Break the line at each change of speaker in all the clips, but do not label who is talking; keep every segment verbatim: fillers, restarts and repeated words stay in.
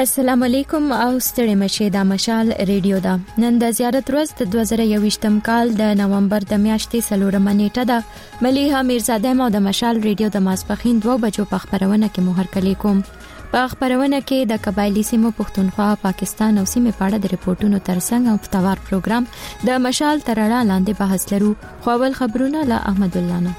السلام علیکم او ستړي مشه د مشال ریډیو دا نن د زیارت ورځ د دوه زره یوویشتم کال د نومبر د میاشتې څلورمه نیټه ده. مليحه میرزاده مو د مشال ریډیو د ماسپخین دوه بجو په خبرونه کې مهر کلی کوم. په خبرونه کې د قبایلی سیمو پښتونخوا، پاکستان او سیمه په اړه د ریپورتونو ترڅنګ افتوار پروګرام د مشال ترړه لاندې بحث لرو. خو اول خبرونه له احمد الله نه.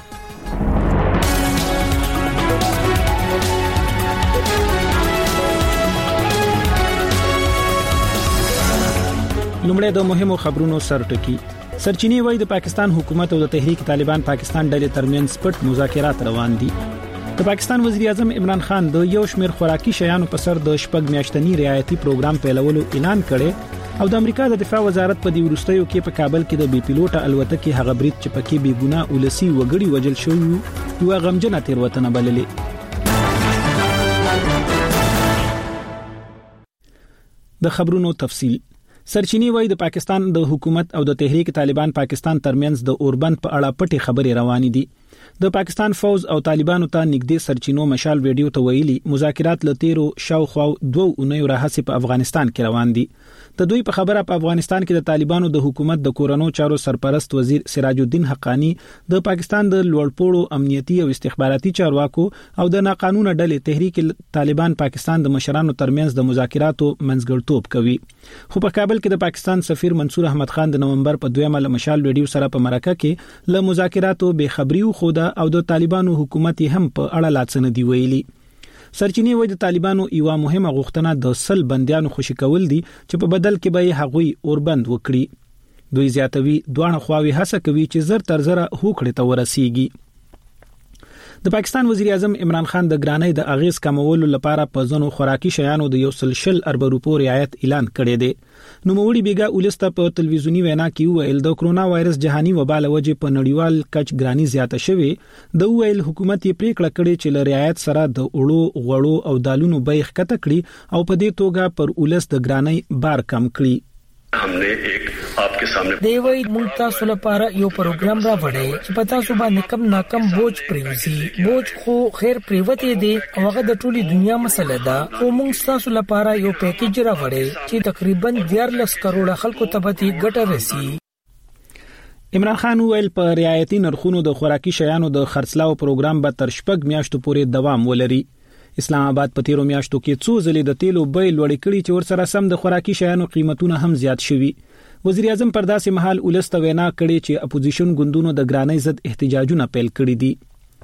لومړی د مهمو خبرونو سرټکی. سرچینی وایي د پاکستان حکومت او د تحریک طالبان پاکستان ډلې ترمنځ پټ مذاکرات روان دي. د پاکستان وزیر اعظم عمران خان د یو شمېر خوراکي شیانو په سر د شپږ میاشتنی رعایتي پروګرام پیلولو اعلان کړي او د امریکا د دفاع وزارت په دې وروستیو کې په کابل کې د بي پیلوټه الوتکې هغه برید چې پکې بې ګناه ولسی وګړي وجل شوی یو غمجنه تیروتنه بللې. د خبرونو تفصیل. سرچینی وایي د پاکستان د حکومت او د تحریک طالبان پاکستان ترمنځ د اوربند په اړه پټي خبرې روانې دي. د پاکستان فوز او طالبانو ته نږدې سرچینو مشال ویډیو ته ویلي مذاکرات لتیرو شاوخوا دوه اونیو راهسي په افغانستان کې روان دي. د دوی په خبره په افغانستان کې د طالبانو د حکومت د کورونو چارو سرپرست وزیر سراج الدین حقانی د پاکستان د لوړپوړو امنیتي او استخباراتي چارواکو او د ناقانونه ډلې تحریک طالبان پاکستان د مشرانو ترمنځ د مذاکراتو منځګړیتوب کوي. خو په کابل کې د پاکستان سفیر منصور احمد خان د نومبر په دویمه مشال ویډیو سره په مرکه کې له مذاکراتو به خبري خو او د طالبانو حکومت هم په اړه لاڅنه دی ویلي. سرچینی وایي د طالبانو یو مهمه غوښتنه د سل بندیانو خوشی کول دي چې په بدل کې به هغوی اوربند وکړي. دوی زیاتوي دوه خواوي هڅه کوي چې زر تر زر هوکړه ته ورسیږي. د پاکستان وزیر اعظم عمران خان د ګرانۍ د اغیز کمولو لپاره په ځنو خوراکي شیانو د یو سل شل ارب روپو رعایت اعلان کړی دی. نو موري بیګا ولسته په تلویزیونی وینا کې ویل د کرونا وایرس جهاني وبا له وجې په نړیوال کچ ګرانی زیاته شوه. د ویل حکومت یې پریکړه کړې چې ل رعایت سره د اړو غړو او دالونو بیخ کته کړي او په دې توګه پر ولس د ګرانی بار کم کړي.
हमने एक आपके सामने
دیوی ملتا سولپاره یو پروګرام را وړي چې پتا سو باندې کم ناکم بوج پریوزي بوج خو خیر پریوته دي او هغه د ټولي دنیا مسله ده. او موږ تاسو لپاره یو پیکیج را وړي چې تقریبا دیارلس کروڑ خلکو ته به ګټه رسي.
عمران خان ویل په رعایتي نرخونو د خوراکي شیانو د خرڅلاو پروګرام به تر شپږ میاشتو پورې دوام ولري. اسلام آباد په تیرو میاشتو کې څو ځلې د تیلو بیې لوړې کړي چې ورسره سم د خوراکي شیانو قیمتونه هم زیات شوي. وزیر اعظم پر داسې مهال ولست وینا کړي چې اپوزیشن ګوندونو د ګرانۍ ضد احتجاجونه پیل کړي دي.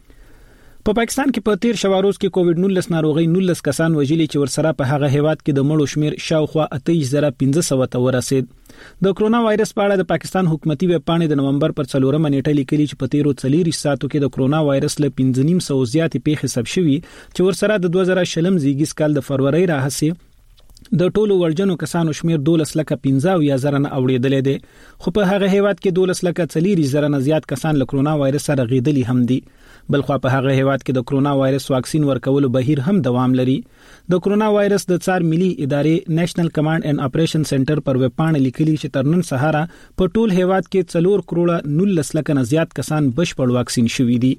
په پاکستان کې په تیر شواروز کې کووډ نولس ناروغي نولس کسان وژلي چې ورسره په هغه هیواد کې د مړو شمیر شاوخوا اته زره پنځه سوه ته ورسید. د کرونا وایرس په اړه د پاکستان حکومتي ویب پاڼې د نومبر پر څلورمه نیټه لیکلي چې په تیرو څلور ساعتو کې د کرونا وایرس له پنځه نیم سوه زیاتې پیښې ثبت شوي چې ورسره د دوه زره شلم زیږیز کال د فروری راهسي د ټولو ورجنو کسانو شمیر دولس لکه پنځه یا زره نه اوریدلې دي. خو په هغه هیواد کې دولس لکه څلور زره نه زیات کسان له کرونا وایرس سره غیدلي هم دي. بلخو په هغه هیواد کې د کرونا وایرس واکسین ورکولو بهیر هم دوام لري. د کرونا وایرس د څار ملي ادارې نېشنل کمانډ اینڈ اپریشن سنټر پر ویب پاڼه لیکلي چې تر نن سهار په ټول هیواد کې څلور کروڑ نولس لکه نه زیات کسان بشپړ واکسین شوي دي.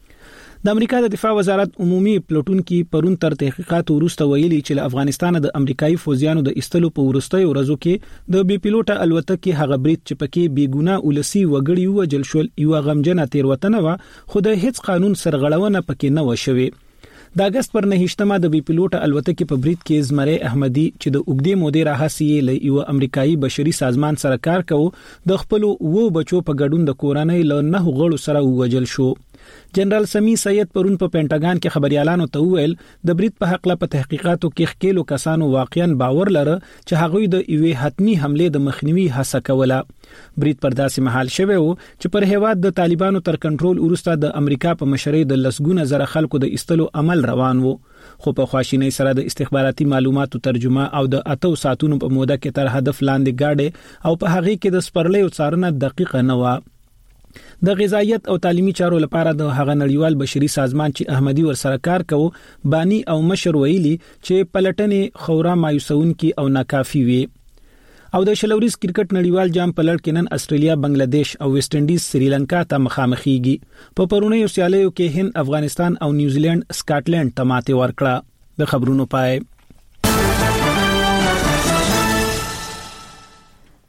د امریکا د دفاع وزارت عمومي پلټون کې پرون تر تحقیقات وروسته ویلي چې له افغانستان د امریکایي فوجیانو د استلو په وروستیو ورځو کې د بي پیلوټه الوتکې هغه برید چې پکې بې ګناه ولسی وګړي وجل شول یو غمجنه تیروتنه و خو د هیڅ قانون سرغړونه پکې نه و شوی. د اگست پر نهشتمه د بي پیلوټه الوتکې په برید کې زمری احمدي چې د اوګدې مودې راهسي له یو امریکایي بشري سازمان سره کار کوي د خپل وو بچو په ګډون د کورنۍ له نه غړو سره وجل شو. جنرال سمی سید پرون په پینټاګان کې خبريالانو ته وویل د برید په حق له په تحقیقاتو کې خکېلو کسانو واقعا باور لره چې هغوی د ایوې حتمی حمله د مخنیوي هڅه کوله. برید پر داسې محل شوه او چې پر هیواد د طالبانو تر کنټرول وروسته د امریکا په مشرۍ د لسګونه زره خلکو د استلو عمل روان وو. خو په خواشینۍ سره د استخباراتي معلوماتو ترجمه او د اتو ساعتونو په موده کې تر هدف لاندې گاډي او په هغه کې د سپرلۍ څارنه دقیقه نه و. د غذایت او تعلیمي چارو لپاره د هغه نړیوال بشري سازمان چې احمدي ورسره کار کوي بانی او مشر ویلي چې پلټنې خورا مایوسونکي او ناکافي وي. او د شلوريز کرکټ نړیوال جام په لړ کې نن استرالیا، بنگلاديش او ویسټ انډیز سریلانکا ته مخامخېږي. په پرونیو سیالیو کې هند، افغانستان او نیوزیلند سکاټلند ته ماته ورکړه. د خبرونو پای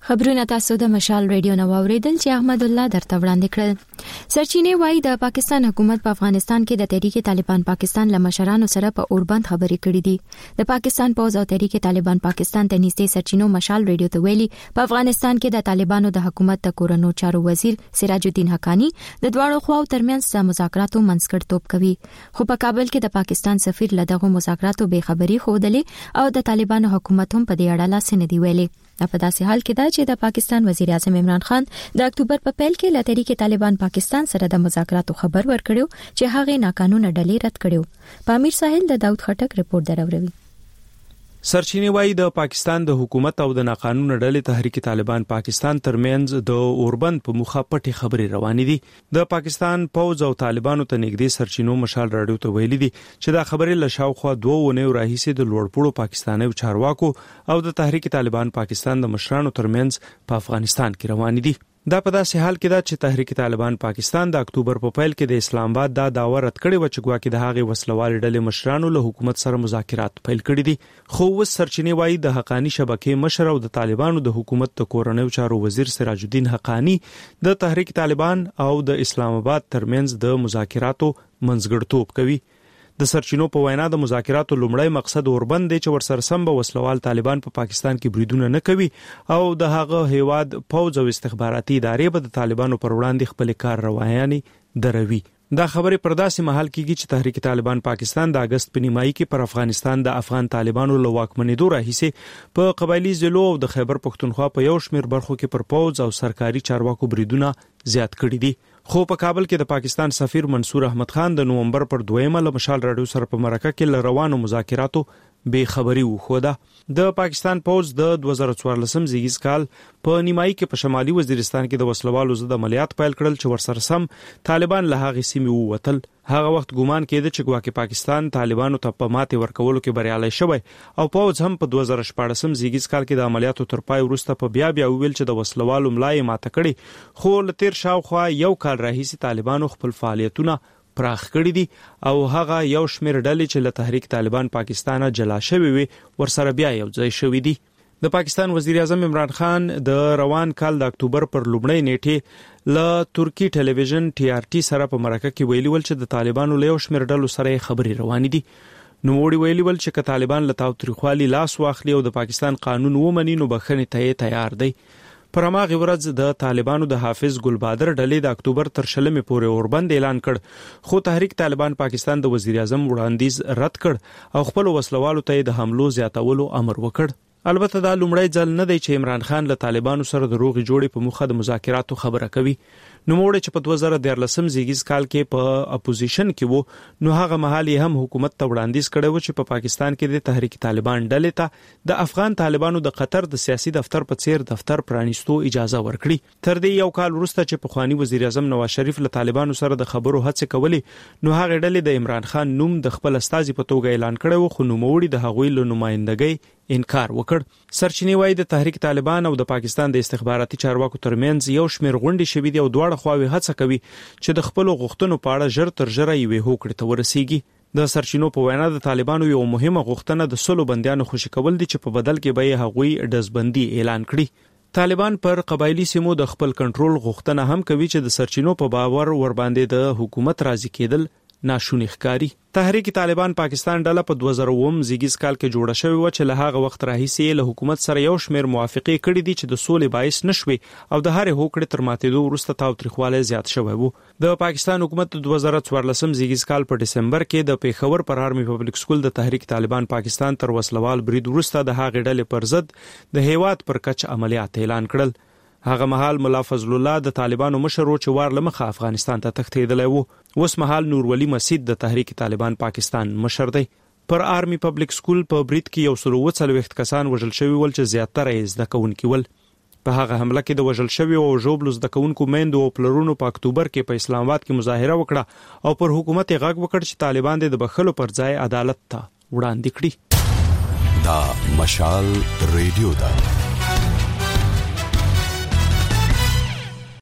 خبرونه تاسو د مشال ریډیو نو اوریدل چې احمد الله درته وړاندې کړل. سرچینې وایي د پاکستان حکومت په افغانستان کې د تحریک طالبان پاکستان له مشرانو سره په اوربند خبرې کړې دي. د پاکستان پوز او تحریک طالبان پاکستان ته نږدې سرچینو مشال ریډیو ته ویلي په افغانستان کې د طالبانو د حکومت د کورونو چارو وزیر سراج الدین حقانی د دواړو خواو ترمنځ د مذاکراتو منځګړیتوب کوي، خو په کابل کې د پاکستان سفیر له دغه مذاکراتو بې خبري خوده او د طالبانو حکومت هم په دې اړه لاس نه دی ویلي. دا په داسې حال کې ده چې د پاکستان وزیر اعظم عمران خان د اکتوبر په پیل کې له تحریک طالبان پاکستان سره د مذاکراتو خبر ورکړو چې هغه ناقانونه ډلې رد کړو. په امیر ساحل د داود خټک رپورت دراوړي.
سرچینې وایي د پاکستان د حکومت او د ناقانونه ډلې تحریک طالبان پاکستان ترمنځ د اوربند په مخه پټي خبرې روانې دي. د پاکستان پوز او طالبانو ته نږدې سرچینو مشال راډیو ته ویلي دي چې دا خبرې له شاوخوا دوه ونیو راهیسې د لوړپوړو پاکستاني چارواکو او د تحریک طالبان پاکستان د مشرانو ترمنځ په افغانستان کې روانې دي. دا په داسې حال کې ده چې تحریک طالبان پاکستان د اکتوبر په پیل کې د اسلام آباد دا داوا رد کړی و چې ګواکې د هغې وسلوال ډلې مشرانو له حکومت سره مذاکرات پیل کړي دي. خو اوس سرچینې وایي د حقانی شبکې مشر او د طالبانو د حکومت د کورنیو چارو وزیر سراج الدین حقانی د تحریک طالبان او د اسلام آباد ترمنځ د مذاکراتو منځګړیتوب کوي. د سرچینو په وینا د مذاکراتو لومړی مقصد اوربند دی چې ورسره سم به وسلوال طالبان په پا پاکستان کې بریدونه نه کوي او د هغه هیواد پوز او استخباراتي ادارې به د طالبانو پر وړاندې خپل کار رواني دروي. دا خبره پر داسې محل کېږي چې تحریک طالبان پاکستان د اگست په نیمایي کې پر افغانستان د افغان طالبانو له واکمنېدو راهیسې په قبایلی ضلعو او د خیبر پښتونخوا په یو شمېر برخو کې پر پوز او سرکاري چارواکو بریدونه زیات کړي دي. خو په کابل کې د پاکستان سفیر منصور احمد خان د نومبر پر دویمه له مشال راډیو سره په مرکه کې ل روانو مذاکراتو بې خبري وخوده. د پاکستان پوز د دوه زره څوارلسم زیږیز کال په نیمایي کې په شمالي وزیرستان کې د وسلوالو ضد عملیات پیل کړل چې ورسره سم طالبان له هغې سیمې ووتل. هغه وخت ګومان کېده چې ګواکې پاکستان طالبانو ته په ماتې ورکولو کې بریالی شوی او پوز هم په دوه زره شپاړسم زیږیز کال کې د عملیاتو تر پای وروسته په بیا بیا ویل چې د وسلوالو ملا یې ماته کړې، خو له تیر شاوخوا یو کال راهیسې طالبانو خپل فعالیتونه پراخ کړی دي او هغه یو شمېر ډلې چې له تحریک طالبان پاکستان جلا شوی وي ورسره بیا یو ځای شوی دي. د پاکستان وزیر اعظم عمران خان د روان کال د اکتوبر پر لومړۍ نیټې له ترکی ټلویزیون ټي آر ټي سره په مرکه کې ویلي ول چې د طالبانو له یو شمېر ډلو سره خبرې روانې دي. نوموړي ویلي ول چې که طالبان له تاوتریخوالي لاس واخلي او د پاکستان قانون ومني نو بخښنې ته یې تیار دی. پر هماغه ورځ د طالبانو د حافظ ګلبادر ډلې د اکتوبر تر شلمې پورې اوربند اعلان کړ، خو تحریک طالبان پاکستان د وزیر اعظم وړاندیز رد کړ او خپل وسلوالو ته د حملو زیاتولو امر وکړ. البته دا لومړی ځل نه دی چې عمران خان له طالبانو سره د روغې جوړې په موخه د مذاکراتو خبره کوي. نوموړی چې په دوه زره دیارلسم زیږیز کال کې په اپوزیشن کې وو نو هغه مهال یې هم حکومت ته وړاندیز کړی و چې په پاکستان کې د تحریک طالبان ډلې ته د افغان طالبانو د قطر د سیاسي دفتر په څیر دفتر پرانیستو اجازه ورکړي. تر دې یو کال وروسته چې پخوانی وزیر اعظم نواز شریف له طالبانو سره د خبرو هڅې کولې نو هغه ډلې د عمران خان نوم د خپل استازي په توګه اعلان کړی و، خو نوموړي د هغوی له نمائندګۍ انکار وکړ. سرچینې وایي د تحریک طالبان او د پاکستان د استخباراتي چارواکو ترمنځ یو شمېر غونډې شوې دي او دواړه خواوې هڅه کوي چې د خپلو غوښتنو په اړه ژر تر ژره یوې هوکړې ته ورسیږي. د سرچینو په وینا د طالبانو یو مهمه غوښتنه د سلو بندیانو خوشي کول دي چې په بدل کې به یې هغوی ډزبندي اعلان کړي. طالبان پر قبایلی سیمو د خپل کنټرول غوښتنه هم کوي چې د سرچینو په باور ور باندې د حکومت راضي کېدل ناشونی ښکاري. تحریک طالبان پاکستان ډله په دوه زره اووم زیږیز کال کې جوړه شوې و چې له هغه وخت راهیسې له حکومت سره یو شمېر موافقې کړې دي چې د سولې باعث نشوي او د هرې هوکړې تر ماتېدو وروسته تاوتریخوالی زیات شوی و. د پاکستان حکومت د دوه زره څوارلسم زیږیز کال په ډسمبر کې د پیښور پر آرمي پبلک سکول د تحریک طالبان پاکستان تر وسلوال برید وروسته د هغې ډلې پر ضد د هیواد پر کچ عملیات اعلان کړل. هغه مهال مولا فضل الله د طالبانو مشر و چې وار لمخه افغانستان ته تښتېدلی و. اوس مهال نور ولی مسید د تحریک طالبان پاکستان مشر دی. پر آرمي پبلک سکول په برید کې یو سل اوه څلوېښت کسان وژل شوي ول چې زیاتره یې زده کوونکي ول. په هغه حمله کې د وژل شوي او ژوبلو زده کوونکو میندو او پلرونو په اکتوبر کې په اسلام آباد کې مظاهره وکړه او پر حکومت یې غږ وکړ چې طالبان د بخښلو پر ځای عدالت ته وړاندې کړي.
دا مشال ریډیو ده.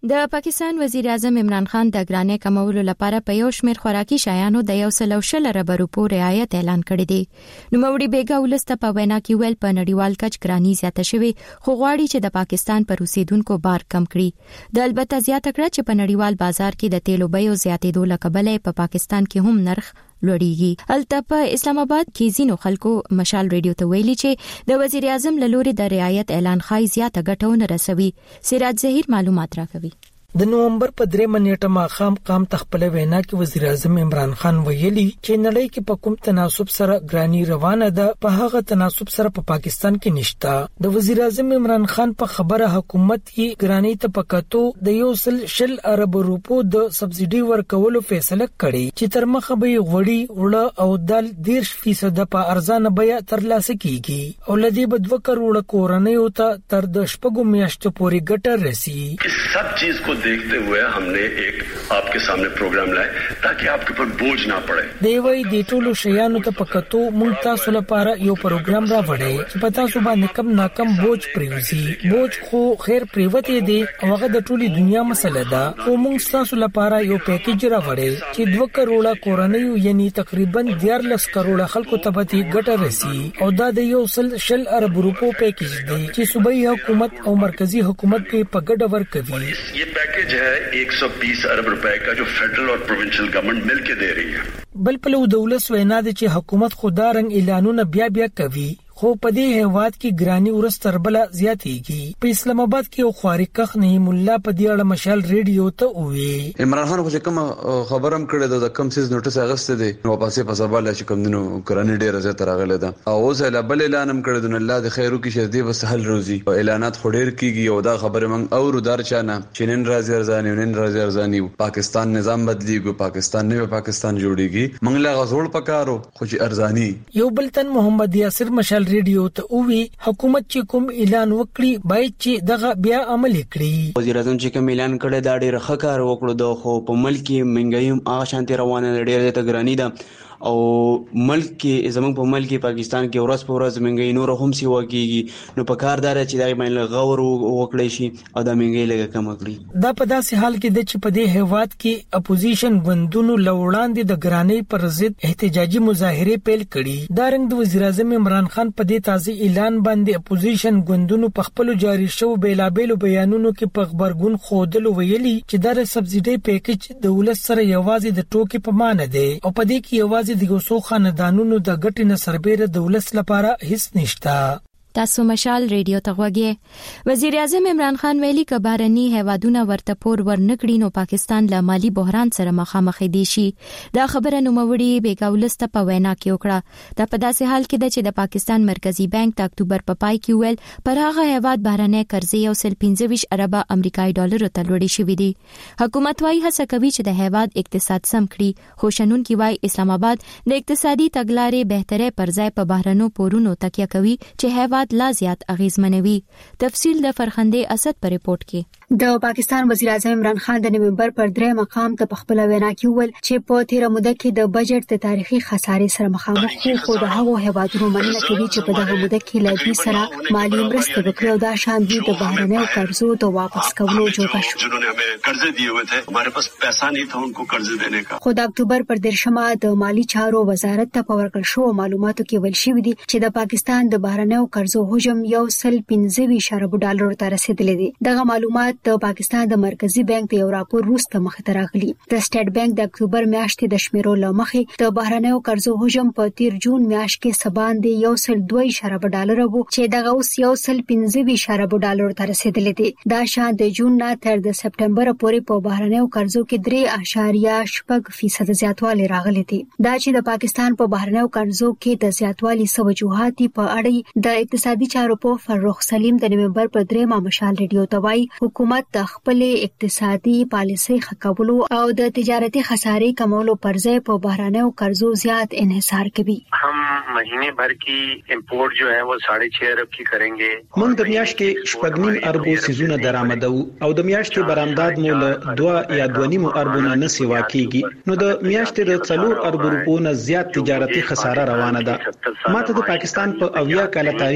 د پاکستان وزیر اعظم عمران خان د ګرانۍ کمولو لپاره په یو شمېر خوراکي شیانو د یو سل او شل اربه روپو رعایت اعلان کړی دی. نوموړي بیګا ولسته په وینا کې ویل په نړیوال کچ ګرانۍ زیاته شوې خو غواړي چې د پاکستان پر اوسیدونکو بار کم کړي. د البته زیاته کړه چې په نړیوال بازار کې د تیلو بیو زیاتېدو له کبله په پاکستان کې هم نرخ لوړیږي. البته په اسلام آباد کې ځینو خلکو مشال ریډیو ته ویلي چې د وزیر اعظم له لوري د رعایت اعلان خای زیاته ګټونه رسوي. سراج ظهیر معلومات راکوي.
د نومبر په درېمه نیټه ماښام قام تخپل وینا کې وزیر اعظم عمران خان ویلي چې نړۍ کې په کوم تناسب سره ګرانی روانه ده په هغه تناسب سره په پا پاکستان کې نشته. د وزیر اعظم عمران خان په خبره حکومت یې ګرانی ته پکاتو د یو سل شل ارب روپو د سبسيډي ورکولو فیصله کړې چې تر مخه به غوړي وړه او دال دیرش فیصد په ارزانه بیا ترلاسه کیږي او لدی بدو کروڑه کورنۍ او تر د شپږو میاشتو پورې ګټه رسی.
सब चीज को देखते हुए हमने एक आपके सामने प्रोग्राम लाए ताकि आपके ऊपर बोझ ना पड़े.
دیوی د ټولو شیانو ته پکاتو مونږ تاسو لپاره یو پروګرام را وړي چې پتا سو باندې کم ناکم بوج پریوزي. بوج خو خیر پریوته دی او هغه د ټولي دنیا مسله ده. او مونږ تاسو لپاره یو پیکیج را وړي چې دوه کروڑه کورنۍ یعنی تقریبا دیارلس کروڑه خلکو ته به ګټه رسی او دا د یو سل شل ارب روپو پیکیج دی چې صوبایي حکومت او مرکزی حکومت په ګډه ورکوي.
ये पैकेज है एक सौ बीस अरब रुपए का जो फेडरल और प्रोविंशियल गवर्नमेंट मिलके दे रही है.
بل په لو دولت وینا د چې حکومت خدا رنګ اعلانونه بیا بیا کوي خو په دې هیواد کې ګرانی ورس تربله زیاتېږي. په اسلام آباد کې او خواري کخ نه مولا په دې اړه مشال ریډیو ته وې
عمران خان خو کوم خبرم کړی د کم سیز نوټس اغسته دي نو پاسه په سبا لا چې کوم دنو ګرانی ډیره زیات راغله ده او اوس لا بل اعلانم کړی د الله د خیرو کې شدي بس حل روزي اعلانات خډیر کیږي او دا خبره من او دار چانه چینن راځي ارزاني نن راځي ارزاني پاکستان نظام بدلیږي پاکستان نه پاکستان جوړیږي منګلا غزول پکارو خو چې ارزاني. یو بلتن محمد یاسر مشال ریډیو ته وی حکومت چې کوم اعلان وکړي باید چې دغه بیا عمل کړي.
وزیر اعظم چې کوم اعلان کړی دا ډېر ښه کار وکړو د خو په ملک کې منګایم هغه شانتي روانه ډېر د ګرانی ده او ملک کې زمونږ په ملک کې پاکستان کې ورځ په ورځ منګي نور هم سی وکیږي نو په کار دار چې دا باندې غور وکړي شي او دا منګي لګه کم کړی.
دا په داسې حال کې د چې په دې هیواد کې اپوزیشن غوندونو لوړاندې د ګرانی پر ضد احتجاجي مظاهره پیل کړي. دا رنګ د وزیر اعظم عمران خان په دې تازه اعلان باندې اپوزیشن غوندونو په خپل جاری شو بیلابېلو بیانونو کې په خبرګون خودل ویلي چې دا سبسيډي پیکیج د ولس سره یوازې د ټوکې په معنی دی او په دې کې یوازې د یو څو خاندانونو د ګټې نه سربېره د ولس لپاره هیڅ نشته.
تاسو مشال ریډیو ته غوږی. وزیر اعظم عمران خان ویلي ک بهرني هیوادونه ورته پور ورنکړي نو پاکستان له مالی بحران سره مخامخ دي شي. دا خبره نوموړي بیګاولسته په وینا کې وکړه. دا په داسې حال کې ده چې د پاکستان مرکزی بانک د اکتوبر په پای کې ویل پر هغه هیواد بهرني قرضې یو سل پنځه ویشت ارب امریکایي ډالر ته لوړې شوې دي. حکومت وايي هڅه کوي چې د هیواد اقتصاد سم کړي خو شنونکي وايي اسلام آباد د اقتصادي تګلارې بهتره پر ځای په بهرنو پورونو تکیه کوي چې هیواد لا زیات اغیزمنوي. تفصیل د فرخندې اسد پر ریپورت کې.
د پاکستان وزیر اعظم عمران خان د نومبر پر درې مقام ته په خپل وینا کې ویل چې په تیر موده کې د بجټ د تاریخي خسارې سره مخامخ شو خو د هغو هیوادونو مننه کوي چې په دغه موده کې له دوی سره مالی مرسته وکړي او دا شان دي د بهرنیو قرضو د واپس کولو جوګه شو.
जिन्होंने हमें कर्जे दिए हुए थे हमारे पास पैसा नहीं था उनको कर्जे देने का.
خو د اکتوبر پر دیرشمه د مالی چارو وزارت ته په ورکړ شو معلوماتو کې ویل شوی دی چې د پاکستان د بهرنیو قرضو حجم یو سل پنځه ویشت ارب ډالر ته رسیدلې دي. دغه معلومات د پاکستان د مرکزی بانک د یو راپور وروسته مخ ته راغلي. د سټیټ بانک د اکتوبر میاشتې د شمیرو لمخې د بهرنیو قرضو حجم په تیر جون میاشت کې سباندې یو سل دوه ارب ډالر وو چې دغه اوس یو سل پنځه ویشت ارب ډالر ته رسیدلې دي. دا شان د جون نه تر د سپټمبر پورې په بهرنیو قرضو کې درې اشاریه شپږ فیصد زیاتوالی راغلی دی. دا چې د پاکستان په بهرنیو قرضو کې د زیاتوالي سبب وجوهات په اړه د اقتصادي چارو په فرخ سلیم د نومبر پر درېمه مشال ریډیو ته وایي حکومت د خپل اقتصادي پالیسۍ ښه کولو او د تجارتي خسارې کمولو پر ځای په بهرنیو قرضو زیات انحصار کوي.
हम महीने भर की इंपोर्ट जो है वो साढ़े छह अरब की करेंगे.
موږ د میاشتې شپږ نیم اربو سیزونه درآمدو او د میاشتې برآمدات مو له دوه یا دوه نیم اربو نه سیوا کیږي نو د میاشتې د څلور اربو روپو نه زیات تجارتي خساره روانه ده. ماته د پاکستان په اویا کال تاریخ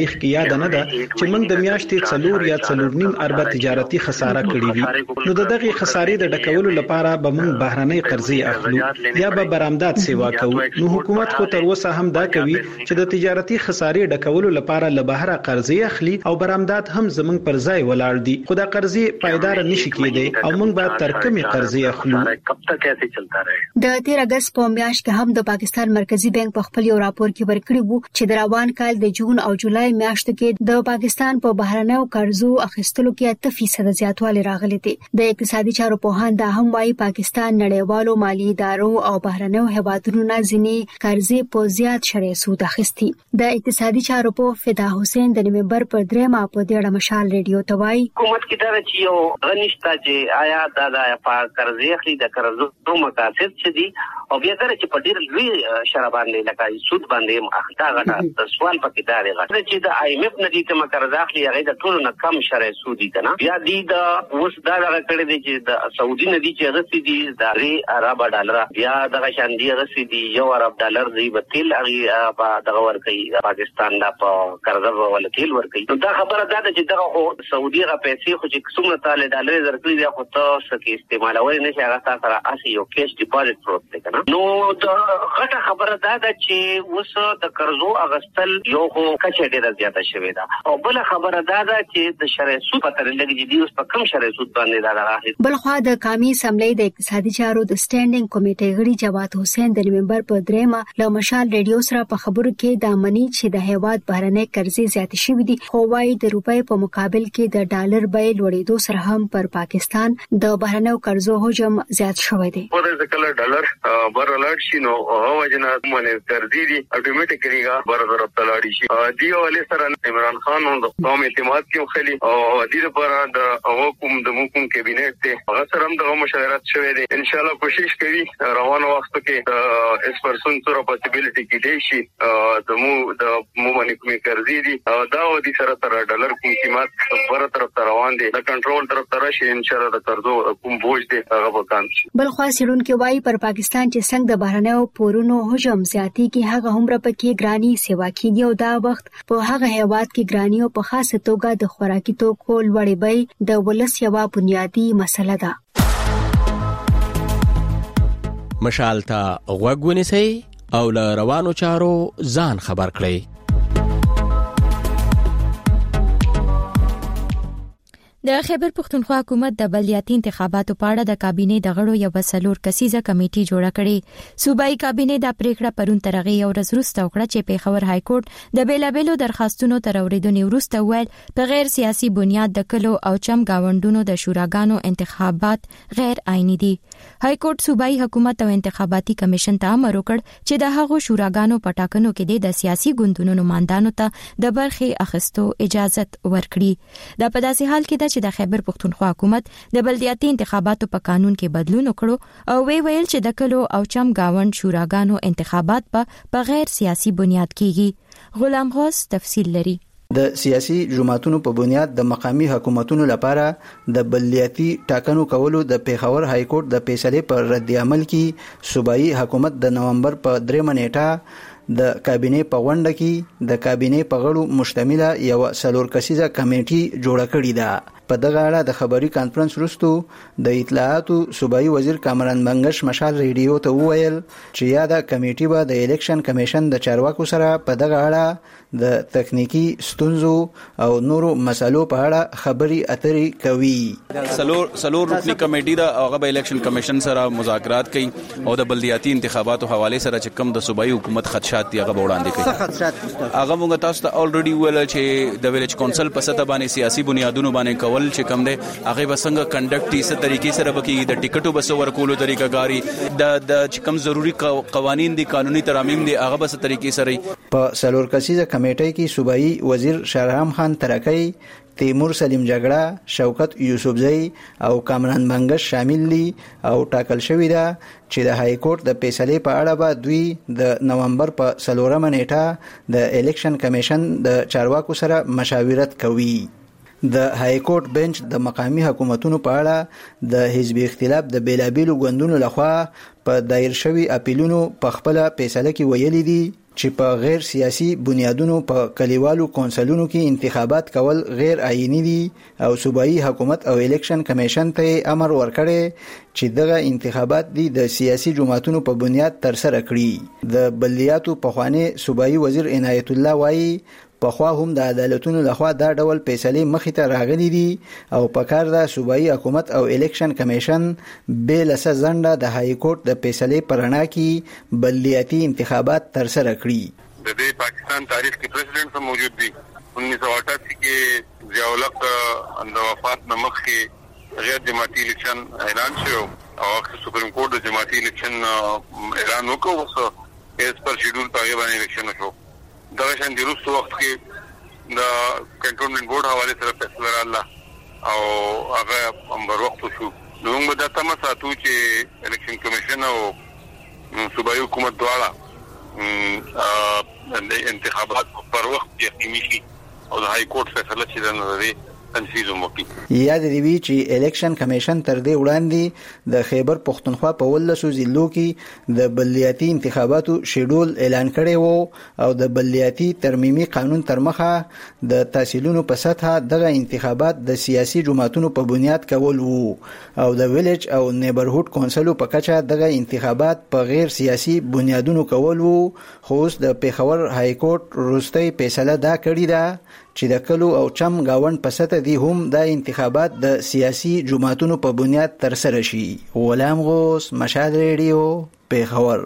تاریخ کې یاد نه ده چې موږ د میاشتې څلور یا څلور نیم اربه تجارتي خساره کړې وي. نو د دغه خسارې د ډکولو لپاره به موږ بهرنۍ قرضې اخلو یا به برآمدات سیوا کوو. نو حکومت خو تر اوسه هم دا کوي چې د تجارتي خسارې ډکولو لپاره له بهره قرضې اخلي او برآمدات هم زموږ پر ځای ولاړ دي. خو دا قرضې پایدار نشي کېدای او موږ به تر کومې قرضې اخلو.
د تیر اگست په میاشت کې هم د پاکستان مرکزی بانک په خپل یو راپور کې ورکړی وو چې د روان کال د جون او جولای میاشتو کې د پاکستان په بهرنیو قرضو اخیستلو کې اته فیصد زیاتوالی راغلی دی. د اقتصادي چارو پوهان دا هم وايي پاکستان نړیوالو مالی ادارو او بهرنیو هیوادونو نه ځینې قرضې په زیات شرعي سود اخیستي. د اقتصادي چارو په فدا حسین د نومبر پر درېمه په دې اړه مشال ریډیو ته وايي
حکومت کې دا چې یو غنښت چې آیا دا د قرضې اخلي د قرضو مقاصد څه دي او بیا دا چې په ډیر لوی شرع باندې لکه سود باندې اختا غټه د سوال پکې دا لري چې د آی ایم ایف نه دي کوم قرض اخلي هغه د ټولو نه کم شرعي سودي کنه بیا دي د اوس دا لږ کړی دي چې د سعودي نه دي چې غسي دي د ری عرب ډالر بیا د شان دي غسي دي یو عرب ډالر دی په تیل هغه په دغه ور کوي پاکستان دا په قرض ول تیل ور کوي. نو دا خبره ده چې دغه سعودي غا پیسې خو چې څومره تعالی ډالر درکړي دی خو ته سکه استعمالول نه شي هغه تاسو اسی یو کیش ډیپوزټ پروت دی کنه. نو دا غټه خبره ده چې اوس د قرضو اغستل یو خو کچې ډیره زیاته شوې ده او بل خبره ده چې د شرعي سود په تر لګي دي اوس په کم شرعي سود باندې دا راغلي.
بل خو د قومي اسمبلی د اقتصادي چارو د سټینډینګ کمیټې غړي جواد حسین د نومبر په درېمه له مشال ریډیو سره په خبرو کې د منی چې د هیواد بهرنۍ قرضې زیات شوې دي خو وايي د روپۍ په مقابل کې د ډالر بیه لوړېدو سره هم پر پاکستان د بهرنیو قرضو حجم زیات شوی دی.
په کله ډالر بر لاړ شي نو هغه وجنه باندې قرضې دي اتوماتیکلی بر طرف ته لاړ شي. دی ولې سره عمران خان د قوم اعتماد کې خلی او د لپاره د حکومت د حکومت کابینټ ته هغه سره هم د مشاورات شوې دي. ان شاء الله کوشش کوي روانه وخت کې اس پرسن سره پوسیبিলিټی کې دی شي د مو د مو باندې کومې قرضې دي دا ودي سره تر ډالر کوم قیمت بر طرف ته روان دي د کنټرول طرف ته راشي ان شاء الله د قرضو کوم بوج دي هغه وکړي.
بل خو سیرون کې وايي پر پاکستان چې څنګه د بهرنیو پورونو حجم زیاتی کې هغه هم را پکې ګرانی سیوا کیږي او دا وخت په هغه هیواد کې ګرانی او په خاصه توګه د خوراکي توکو لوړې بیې د ولس یوه بنیادی مسله ده.
مشال ته غوږ ونیسئ او له روانو چارو ځان خبر کړئ.
د خیبر پختونخوا حکومت د بلدیاتي انتخاباتو په اړه د کابینې د غړو یو څلور کسیزه کمیټي جوړه کړې. صوبایي کابینې د پریکړه پرون ترغه یو ورځ وروسته وکړه چې پیښور های کورټ د بیلابېلو درخواستونو تر اوریدنې وروسته ویل په غیر سیاسي بنیاد د کلو او چم گاوندونو د شوراګانو انتخابات غیر آئینی دي. های کورټ صوبایي حکومت او انتخاباتي کمیشن ته امر وکړ چې د هغو شوراګانو په ټاکنو کې د سیاسي ګوندونو نمائندانو ته د برخې اخیستو اجازه ورکړي. دا په داسې حال کې چې د خیبر پختونخوا حکومت د بلدیاتي انتخاباتو په قانون کې بدلون وکړو او وی ویل چې د کلو او چم گاوند شوراګانو انتخابات په بغیر سیاسي بنیاد کیږي. غلام غوث تفصیل لري.
د سیاسي جماعتونو په بنیاد د مقامی حکومتونو لپاره د بلدیاتي ټاکنو کولو د پیښور های کورټ د فیصلې پر رد عمل کې صوبایي حکومت د نومبر په درېمه نیټه د کابینې په غونډه کې د کابینې په غړو مشتمله یو څلور کسیزه کمیټي جوړه کړې ده. په دغه اړه د خبري کانفرنس وروسته د اطلاعاتو صوبایي وزیر کامران منګش مشال ریډیو ته وویل چې یاده کمیټي به د الیکشن کمیشن د چارواکو سره په دغه اړه د تکنیکی ستونزو او نورو مسالو په اړه خبري اترې کوي.
سلور سلور رکنی کمیټي دا هغه به الیکشن کمیشن سره مذاکرات کوي او د بلدیاتي انتخاباتو حواله سره چې کوم د صوبایي حکومت خدشات دی هغه وړاندې کوي. هغه موږ تاسو ته الریډي ویل چې د ویلیج کونسل په سطح باندې سیاسي بنیادونو باندې کول چې کوم دی هغه بسنګ کنډکټ یې طریقې سره بکی د ټیکټو بس ورکولو طریقه کاری د د چې کوم ضروری قوانین دي قانوني ترامیم دي هغه بس طریقې سره.
په سلور کسیزه کمیټې کې صوبایي وزیر شهرام خان ترکی، تیمور سلیم جګړه، شوکت یوسفزئی او کامران منګش شامل دي او ټاکل شوی ده چې د های کورټ د فیصلې په اړه به دوی د نومبر په څلورمه نیټه د الیکشن کمیشن د چارواکو سره مشاورت کوي. د های کورټ بنچ د مقامی حکومتونو په اړه د حزب اختلاف د بیلابیلو ګوندونو لخوا په دایر شوی اپیلونو په خپل فیصله کې ویلي دي چې په غیر سیاسي بنیادونو په کلیوالو کونسلونو کې انتخابات کول غیر آئینی دي او صوبایي حکومت او الیکشن کمیشن ته امر ورکړي چې دغه انتخابات دي د سیاسي جماعتونو په بنیاد تر سره کړي. د بلدیاتو پخوانی صوبایي وزیر عنایت الله وایي پخوا هم د عدالتونو لخوا دا ډول فیصلې مخې ته راغلي دي او په کار د صوبایي حکومت او الیکشن کمیشن به لسه ځنډه د های کورټ د فیصلې پرانا کې بلدیاتي انتخابات تر سره کړي.
د دې پاکستان تاریخ کې پریزیدنټ هم موجود دي. انیس سو اٹھاسی کې ضیاء الحق د وفات نه مخکې غیر جماعتي الیکشن اعلان شو او سپریم کورټ د جماعتي الیکشن اعلان وکړ اوس ایز پر شیډول په باندې الیکشن وشو. دا شان د روسو وخت کې د کنټرولمنت بورډ حواله سره فیصله الله او هغه امر وخت شو. نو موږ د تاسو ساتو چې الیکشن کمیشن او صوبایي حکومت دواړه د انتخابات پر وخت یقیني شي او د های کورټ فیصله چې د نظر تنفیذ وکړي.
یاد دی وی چې الیکشن کمیشن تر دې وړاندې د خیبر پختونخوا په ولسو ضلعو کې د بلدیاتي انتخاباتو شیډول اعلان کړی وو او د بلدیاتي ترمیمي قانون تر مخه د تحصیلونو په سطحه دغه انتخابات د سیاسي جماعتونو په بنیاد کول وو او د ویلج او نیبرهود کونسلو په کچه دغه انتخابات په غیر سیاسي بنیادونو کول وو. خو اوس د پیښور های کورټ وروستۍ فیصله دا کړې ده چې د کلو او چم گاوند په سطح دي هم د انتخابات د سیاسي جماعتونو په بنیاد تر سره شي. غلام غوث، مشال ریډیو، پیښور.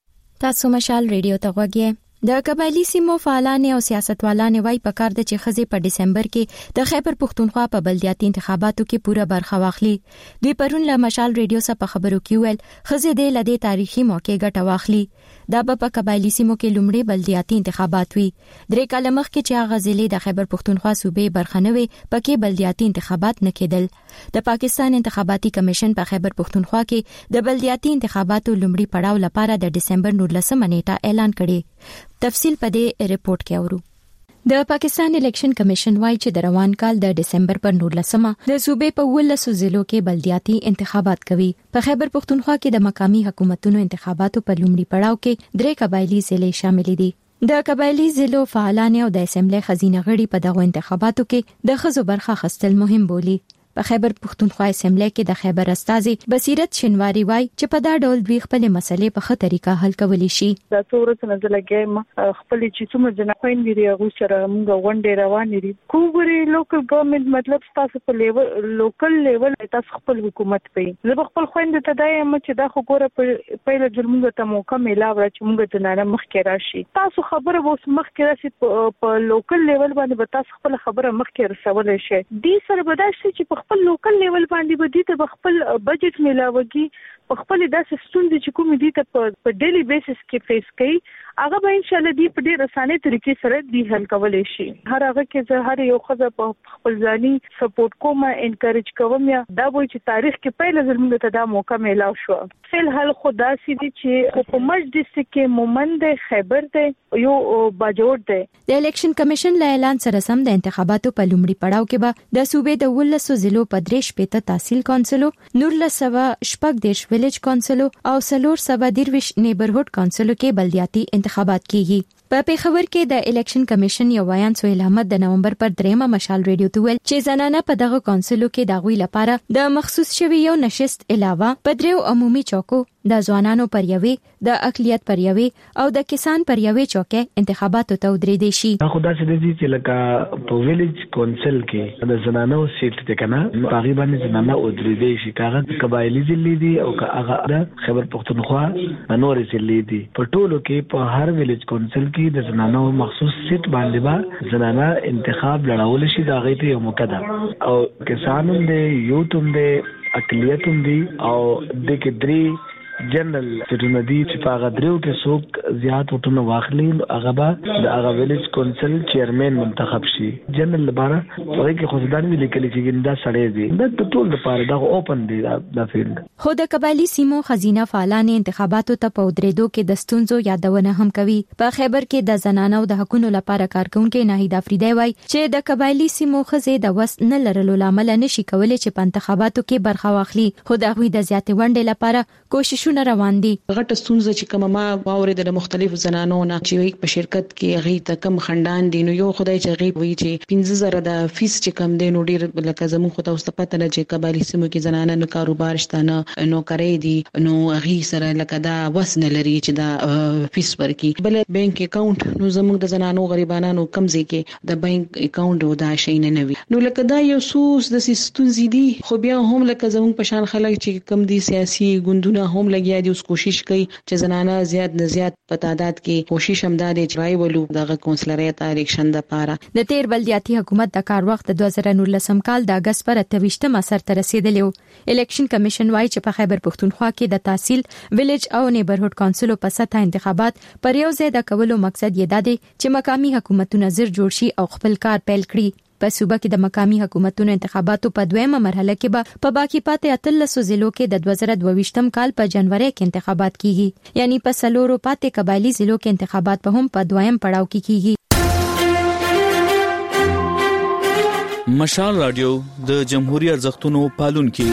تاسو مشال ریډیو ته غوږی. د قبایلی سیمو فعالان او سیاستوالان وايي په کار د چې خزې په دسمبر کې د خیبر پختونخوا په بلدیاتي انتخاباتو کې پوره برخه واخلي. دوی پرون له مشال ریډیو سره په خبرو کې ویل خزې د لدې تاریخي موقع ګټه واخلي. دا په قبایلی سیمو کې لومړی بلدیاتي انتخابات وي. درې کاله مخکې چې هغه ضلع د خیبر پختونخوا صوبې برخه نه وي پکې بلدیاتي انتخابات نه کېدل. د پاکستان انتخاباتي کمیشن په خیبر پختونخوا کې د بلدیاتي انتخاباتو لومړی پړاو لپاره د دسمبر نولسمه نیټه اعلان کړي. تفصیل په دې ریپورت کې اورو. د پاکستان الیکشن کمیشن وايي چې د روان کال د دسمبر پر نولسمه د صوبې په ولسو ضلعو کې بلدیاتي انتخابات کوي. په خیبر پختونخوا کې د مقامی حکومتونو انتخاباتو په لومړي پړاو کې درې قبایلی ضلع شامل دي. د قبایلی ضلعو فعالان او د اسمبلی خزینه غړي په دغه انتخاباتو کې د خزو برخه اخیستل مهم بولي. په خیبر پختونخوا اسمبلی کې د خیبر استازي بصیرت شنواری وای چې په دا ډول دوی خپل مسلې په ښه طریقه حل کولی شي.
دا څورس نه زلګم خپل چې څومره جنخوین دي هغه سره موږ غونډې روانې دي. کوګوري لوکل ګورنمنت مطلب تاسو په لیول لوکل لیول تاسو خپل حکومت پې زه خپل خويند ته دایم چې دا خو ګوره په پیله جرمونږ ته موقع ملاو را چې موږ جنانه مخ کې راشي. تاسو خبره ووس مخ کې راشي په لوکل لیول باندې به تاسو خپل خبره مخ کې رسول شي. دې سره بداشي چې په خپل لوکل لیول باندې به دي ته خپل بجټ ملاوږي په خپل داسې ستوندې چې کوم دي ته په ډیلی بیسس کې فیس کوي هغه به ان شاء الله دی په ډیر اسانه طریقې سره دی حل کولای شي. هر هغه کې زه هر یو خزه په خپل ځاني سپورټ کوم انکریج کوم یا دا وایي چې تاریخ کې پهله ځل ته دا موقع ملاو شو. فل حل خدا سي دي چې حکومت ډیسټریکټ کې مومند خیبر ته یو باجوړ دی.
د الیکشن کمیشن له اعلان سره سم د انتخاباتو په لومړي پړاو کې به د صوبې د ولسو ضلعو په درې شپېته تحصیل کونسلو نورلس سوه شپږ دیش ویلج کونسلو او څلور سوه درویش نیبرهود کونسلو کې بلدیاتي انتخابات کیږي. په پیښور کې د الیکشن کمیشن یو ویان سہیل احمد د نومبر پر دریمه مشال ریډیو ته ویل چې زنانه په دغه کونسلو کې د غوي لپاره د مخصوص شوی یو نشست علاوه په دریو عمومي چوکو د ځوانانو پر یوې د اقلیت پر یوې او د کسان پر یوې چوکې انتخاباتو ته ودرېدې شي.
خو دا چې چې لکه په ویلج کونسل کې د زنانو سیټ ته کنه هغه باندې زنانه ودرېدې شي کاغه قبایلی ضلع دي او هغه د خیبر پختونخوا نور ضلع دي په ټولو کې په هر ویلج کونسل کې د زنانو مخصوص سیټ باندې با زنانه انتخاب لړول شي دا غي ته یو موقع ده او کسانو دې یوتوم دې اقلیت دې او د کې درې جنرال سټونه دي چې په هغه درو کې څوک زیات وټونه واخلي هغه به د هغه ویلج کونسل چیرمن منتخب شي. جنرال لپاره هغه کې خصوصا ویل کېږي چې دا سړی دی د ټول لپاره دا اوپن دی دا فیلډ.
خو د قبایلی سیمو خزینه فعالان انتخاباتو ته په ودرېدو کې د ستونزو یادونه هم کوي. په خیبر کې د زنانو د حقوقو لپاره کارکونکو ناهید افریدی وایي چې د قبایلی سیمو خزې د وس نه لرلو لامل نشي کولای چې په انتخاباتو کې برخه واخلي. خو د غوي د زیاتې ونډې لپاره کوشش کوششونه روان دي.
غټه ستونزه چې کومه ما واورید د مختلفو زنانو نه چې په شرکت کې هغه ته کم خندان دي، نو یو خدای چې هغه وی چې پنځه زره د فیس چې کم دی، نو ډیر لکه زموږ خو تاسو ته پته نه چې قبایلی سیمو کې زنانه نو کاروبار شته نه نو کوي دي، نو هغه سره لکه دا وسنه لري چې دا فیس ورکی. بل بانک اکاونټ نو زموږ د زنانو غریبانو کم ځای کې د بانک اکاونټ او دا شي نه نوي، نو لکه دا یو سوس د ستونزې دي. خو بیا هم لکه زموږ په شان خلک چې کم دي سیاسي ګوندونه هم لګیا دي، اوس کوشش کوي چې زنانه زیات نه زیات په تعداد کې کوشش هم دا دی چې رايولو دغه کونسلریت الیکشن د پاره.
د تیر بلدیاتي حکومت د کار وخت د دوه زره نولسم کال د اگست پر اتهشتمه سر ته رسیدلی و. الیکشن کمیشن وايي چې په خیبر پښتونخوا کې د تحصیل، ویلیج او نیبرهوډ کونسل په سطح انتخابات پر یو ځای د کولو مقصد یې دی چې مقامی حکومتونه زر جوړ شي او خپل کار پیل کړي. په صوبه کې د مقامی حکومتونو انتخاباتو په دویمه مرحله کې به په باقی پاتې اتلسو ضلعو کې د دوه زره دوهشتم کال په جنوري کې انتخابات کیږي، یعنی په سلورو پاتې قبایلی ضلعو کې انتخابات په هم په دویم پړاو کې کیږي.
مشال رادیو د جمهوریت ارزښتونو پالونکي.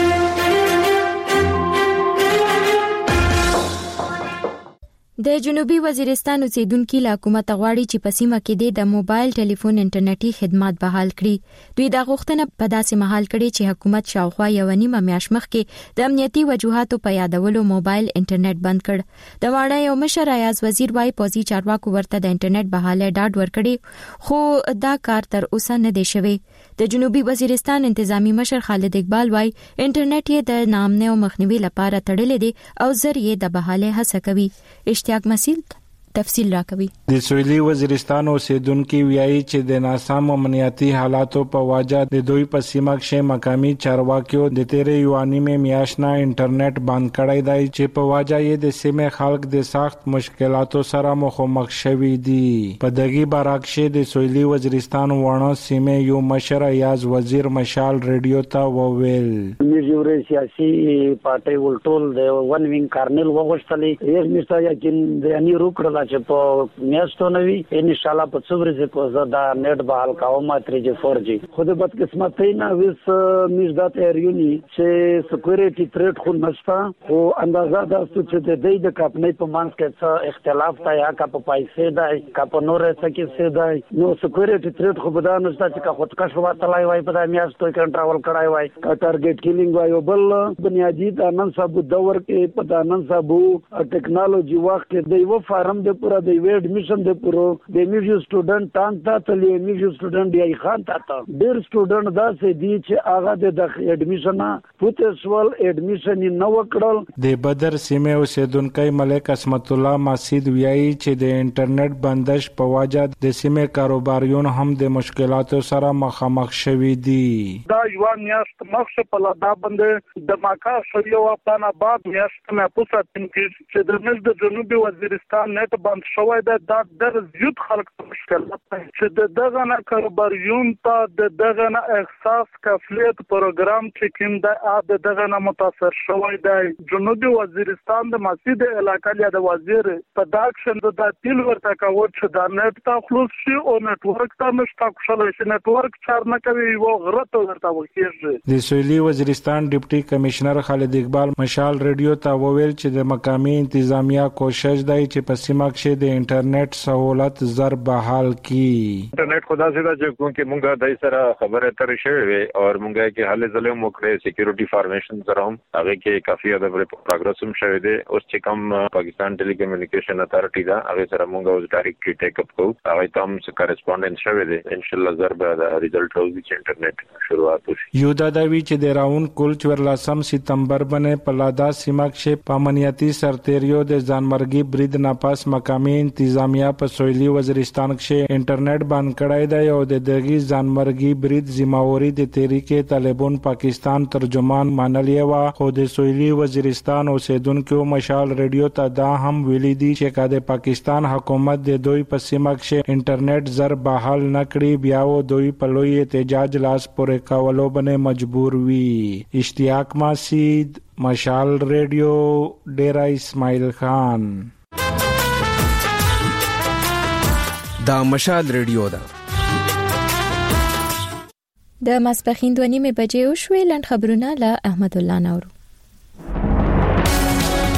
د جنوبي وزیرستان اوسیدونکو له حکومت غواړي چې په سیمه کې د موبایل ټلیفون انټرنیټي خدمات بحال کړي. دوی دا غوښتنه په داسې مهال کړي چې حکومت شاوخوا یو نیمه میاشت مخکې د امنیتي وجوهاتو په یادولو موبایل انټرنیټ بند کړ. د واړه یو مشر ریاض وزیر وايي پوزي چارواکو ورته د انټرنیټ بحاله ډاډ ورکړي، خو دا کار تر اوسه نه دی شوی. د جنوبي وزیرستان انتظامی مشر خالد اقبال وايي انټرنیټ یې د نامنه او مخنیوي لپاره تړلې دي او ذریعہ د بحاله هڅه کوي. اشتیاق مسیل تفصیل راکوي.
د سویلي وزیرستان اوسیدونکو ویایي چې د ناسم امنیتي حالاتو په وجه د دوی په سیمه کې مقامي چارواکیو د تیرې یو نیمه میاشت نه انټرنیټ بند کړی دی چې په وجه یې د سیمه خلک د سخت مشکلاتو سره مخامخ شوي دي. په دغه برعکس د سویلي وزیرستان ونه سیمه یو مشر ریاض وزیر مشال ریډیو ته وویل
یو سیاسي پارټي ولټول د ون وینګ کارنل وغوښتلې یو مشته یقین د اني روکړه چې په میاشتو نوي ان شاء الله په څومره چې کو دا نیټ بحال کوم تری جی فور جی خو د بد قسمتۍ نه وس مزدات ایریونی چې سکیورټي تھریټ خو نشتا خو اندازه دا چې د دې د کمپنۍ په مانس کې څه اختلاف تا یا کا په پیسې دا کا په نور څه کې څه دا نو سکیورټي تھریټ خو بدا نشتا چې خودکش واتلای وای په میاشتو کې کنټرول کړای وای کا ټارګټ کیلینګ وای بل بنیادی د نن صاحب دور کې په نن صاحب ټیکنالوژي وخت کې د یو فارم د پورا د وی ایڈمیشن د پورو د میوزیک سټوډنټ تان ته تللی میوزیک سټوډنټ دی خان ته ته ډیر سټوډنټ دا سې دی چې هغه د ایڈمیشن پوتنشل ایڈمیشن نه وکړل.
د بدر سیمه اوسیدونکو ملک اسمت الله مسجد ویایي چې د انټرنیټ بندش په وجه د سیمه کاروباریون هم د مشکلاتو سره مخامخ شوي دي.
دا یو میاشت مخه په لادا باندې د ماکا شریو افغان آباد میاشت مې پوساتین کې چې د مل د جنوبي وزیرستان نت بند شوی دا د در زیات خلک مشکلات چې د دغه نه کاروباریون ته د دغه نه احساس کفلیت پروګرام چې کوم د دغه نه متاثر شوی دی. جنوبي وزیرستان د مسجد علاقې د وزیر په داکشن د تل ورته کوي چې دا نت ته خلاص شي او نتورک ته نشته کوشل شي نتورک چار نه کوي او غلط ورته وکړي.
د سویلي وزیرستان ډیپټي کمشنر خالد اقبال مشال ریډیو ته وویل چې د مقامی انتظامیه کوشش دی چې په سیمه کې د انټرنیټ سہولت زر بحال کی.
انټرنیټ خدا سي دا چې کومه مونږه دای سره خبره ترې شوې او مونږه کې حل ځلې مو کړې سکیورټي فارمیشن سره هم هغه کې کافي اده پروګرس هم شوی دی. اوس چې کوم پاکستان ټیلی کمیونیکیشن اتارټي دا هغه سره مونږه اوس ډایرکټلی ټیک اپ کوو هغه تم سره کریسپونډنس شوی دی. ان شاء الله زر به دا ریزلټ راوځي چې انټرنیټ شروعات وشي.
یو دا دوی چې د راون کول چورلاسم سپتمبر باندې پلادا سیمه کې پامنیاتی سرتیریو د ځانمرګي برید نه پاس مقامی انتظامیه په سویلي وزیرستان کې انټرنیټ بند کړی دی او د دغه ځانمرګي برید ذمہواری د تحریک طالبان پاکستان ترجمان منلې و. خو د سویلي وزیرستان اوسیدونکو مشال ریډیو ته دا هم ویلي دي چې د پاکستان حکومت د دوی په سیمه کې انټرنیټ زر بحال نکړي بیا و دوی په لوی احتجاج لاس پورې کولو باندې مجبور وي. اشتیاق مسید مشال ریډیو ډیرا اسماعیل خان.
دا مشال ریډیو ده.
د ماسپخین دوه نیمې بجې وشوې. لاند خبرونه له احمد الله نورو.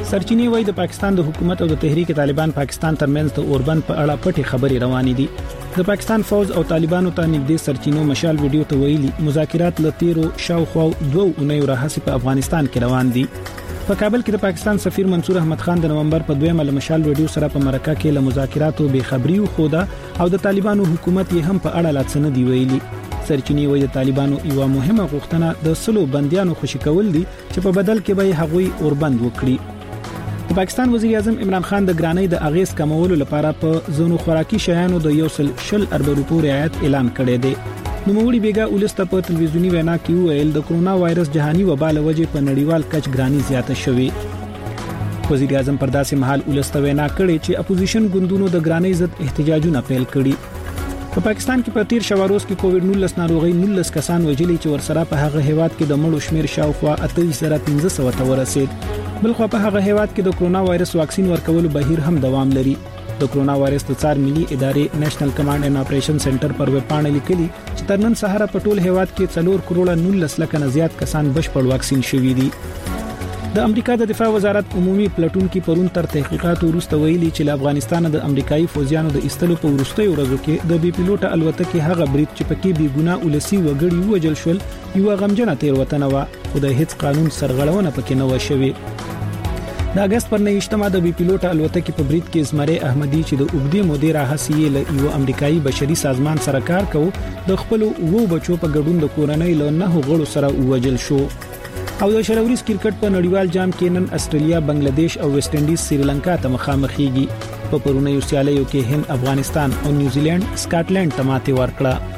سرچینې وایي د پاکستان د حکومت او د تحریک طالبان پاکستان ترمنځ د اوربند په اړه پټي خبري روانې دي د پاکستان فوج او طالبانو ته نږدې سرچینو مشال ویډیو ته ویلي مذاکرات لتیرو شاوخوا دوه اونۍ راهسي په افغانستان کې روان دي په کابل کې د پاکستان سفیر منصور احمد خان د نومبر په دویمه مشال ویډیو سره په مرکه کې له مذاکراتو بے خبري خوده او د طالبانو حکومت یې هم په اړه لاڅنه دی ویلي سرچینی وایي د طالبانو یو مهمه غوښتنه د سلو بنديانو خوشی کول دي چې په بدل کې به هغوی اوربند وکړي د پاکستان وزیر اعظم عمران خان د ګرانۍ د اغیز کمولو لپاره په زونو خوراکي شیانو د یو سل شل ارب روپو رعایت اعلان کړی دی نوموړي بیګا ولسته په تلویزیونی وینا کې ویل د کرونا وایرس جهاني وبا له وجې په نړیوال کچ ګرانی زیاته شوې وزیر اعظم پر داسې محل ولسته وینا کړې چې اپوزیشن ګوندونو د ګرانی ضد احتجاجونه پیل کړي په پاکستان کې په تیر شواروز کې کووډ نولس ناروغي نولس کسان وژلي چې ورسره په هغه هیواد کې د مړو شمیر شاوخوا اته زره پنځه سوه ته ورسید بلخو په هغه هیواد کې د کرونا وایرس واکسین ورکولو بهیر هم دوام لري د کرونا وایرس د څار ملي ادارې نېشنل کمانډ اینډ اپریشن سنټر پر ویب پاڼه لیکلي چې تر نن سهار په ټول هیواد کې څلور کروڑه نولس لک نه زیات کسان بشپړ واکسین شوي دي د امریکا د دفاع وزارت عمومي پلټون کې پرون تر تحقیقات وروسته ویلي چې له افغانستان د امریکایي فوجیانو د ایستلو په وروستیو ورځو کې د بي پیلوټه الوتکې هغه برید چې پکې بي ګناه ولسی وګړي وجل شول یو غمجنه تیروتنه و خو د هیڅ قانون سرغړونه پکې نه و شوی د اگست پر نهشتمه د بي پیلوټه الوتکې په برید کې زمری احمدي چې د اوګدي مدیر هسي له یو امریکایي بشري سازمان سره کار کوي د خپل وو بچو په ګډون د کورنۍ له نه غړو سره وجل شو او د شلوريز کرکټ په نړیوال جام کې نن استرالیا بنگلاديش او ویسټ انډیز سریلانکا ته مخامخېږي په پرونیو سیالیو کې هند افغانستان او نیوزیلند سکاټلند ته ماتې ورکړه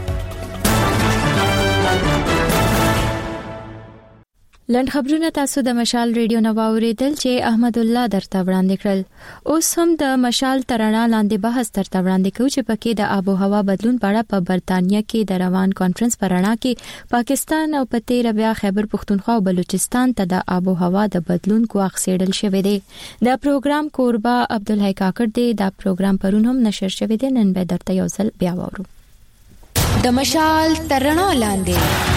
لند خبرونه تاسو د مشال ریډیو نو اوریدل چې احمد الله درته وړاندې کړل اوس هم د مشال ترانه لاندې بحث درته وړاندې کوي چې پکې د آب او هوا بدلون په اړه په برتانیا کې د روان کانفرنس پرانا کې پاکستان او په تیر بیا خیبر پختونخوا او بلوچستان ته د آب او هوا د بدلون کو اخیړل شوې دی د پروګرام کوربا عبدالحی کاکړ دی دا پروګرام پرون هم نشر شوی دی نن به درته یو ځل بیا وورو د مشال ترانه لاندې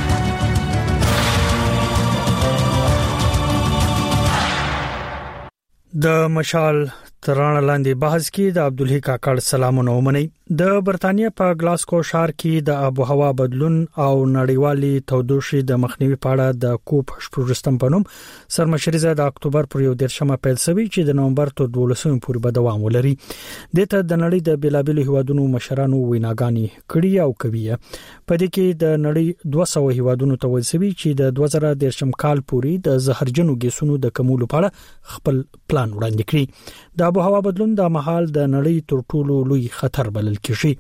د مشال ترانه لاندې بحث کې د عبدالحی کاکړ سلامونه ومني د برتانیا په گلاسکو ښار کې د آب او هوا بدلون او نړیوالي تودوخې د مخنیوي په اړه د کوپ شپږم په نوم سرمشري د اکتوبر پر یو دیرشمه پیل شوی چې د نومبر تر دولسمې پورې به دوام ولري دته د نړۍ د بیلابېلو هیوادونو مشرانو ویناګانی کړي او کوي په دې کې د نړۍ دوه سوه هیوادونو ته وسوي چې د دوه زره دیرشم کال پورې د زهرجنو ګیسونو د کمولو په اړه خپل پلان وړاندې کړي د آب او هوا بدلون د مهال د نړۍ تر ټولو لوی خطر بلل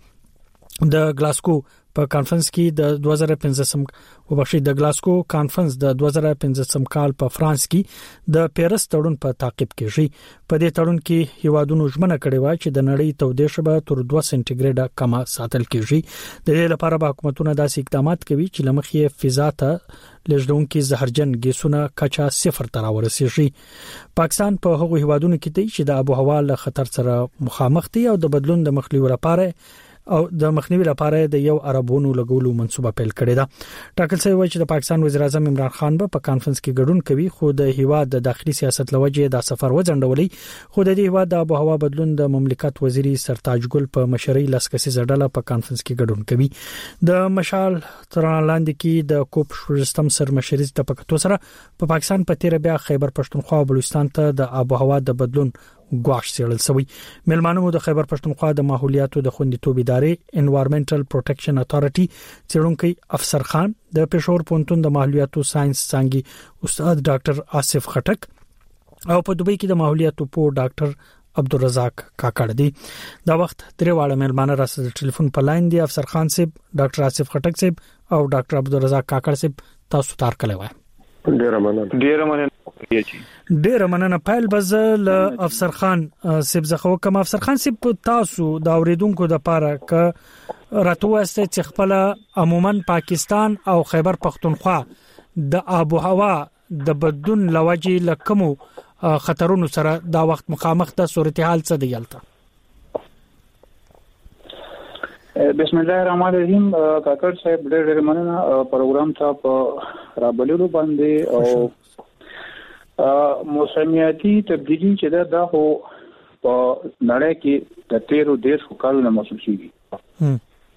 کیږي د گلاسکو په کانفرنس کې د دوه زره پنځم وبخښي د گلاسکو کانفرنس د دوه زره پنځم کال په فرانس کې د پیرس تړون په تعقیب کېږي په دې تړون کې هیوادونو ژمنه کړې و چې د نړۍ تودوخه به تر دوه سنټیګریډه کم ساتل کېږي د دې لپاره به حکومتونه داسې اقدامات کوي چې لمخې فضا ته لږدونکو زهرجن ګیسونه کچا صفر ته راورسیږي پاکستان په هغو هیوادونو کې دی چې د آب او هوا له خطر سره مخامخ دي او د بدلون د مخنیوي لپاره او د مخنیوي لپاره د یو عربونو لګولو منصوبه پیل کړې ده ټاکل شوی چې د پاکستان وزیر اعظم عمران خان به په کانفرنس کې ګډون کوي خو د هیواد د داخلي سیاست لوجه د سفر وځنډولې خو د دې هیواد د آب او هوا بدلون د مملکت وزیر سرتاج ګل په مشرۍ لاسکسي زړه په کانفرنس کې ګډون کوي د مشال ترانه لاندې کې د کوپ شپږم سرمشري د پکتو سره په پاکستان په تیر بیا خیبر پښتونخوا او بلوچستان ته د آب او هوا د بدلون ګواښ سیړل شوی ملمانو د خیبر پښتونخوا د ماحولیاتو د خوندیتوب ادارې انوایرنمنټل پروټیکشن اتھارټي چېرونکي افسر خان د پېښور پونتون د ماحولیاتو ساينس څنګه استاد ډاکټر آصف خټک او په دوبۍ کې د ماحولیاتو په ډاکټر عبدالرزاق کاکړ دی دا وخت درې واړه ملمانه راسره ټلیفون په لاین دی افسر خان صاحب ډاکټر آصف خټک صاحب او ډاکټر عبدالرزاق کاکړ صاحب تاسو تار کړی وای
ډیر مننه ډیر مننه
ډیر مننه پایل بزل افسر خان صاحب زخه کوم افسر خان صاحب تاسو دا اوریدونکو د پاره ک راتوسته چې خپل عموما پاکستان او خیبر پختونخوا د آب او هوا د بدلون لوجه لکمو خطرونو سره دا وخت مخامخ د صورتحال څه دی یالته
بسم الله الرحمن الرحیم کاکړ صاحب ډېر ډېر مننه پروګرام ته په رابللو باندې او موسمیاتي تبدیلی چې دا د هو په نړۍ کې د تیرو دیش کالونو محسوس کیږي.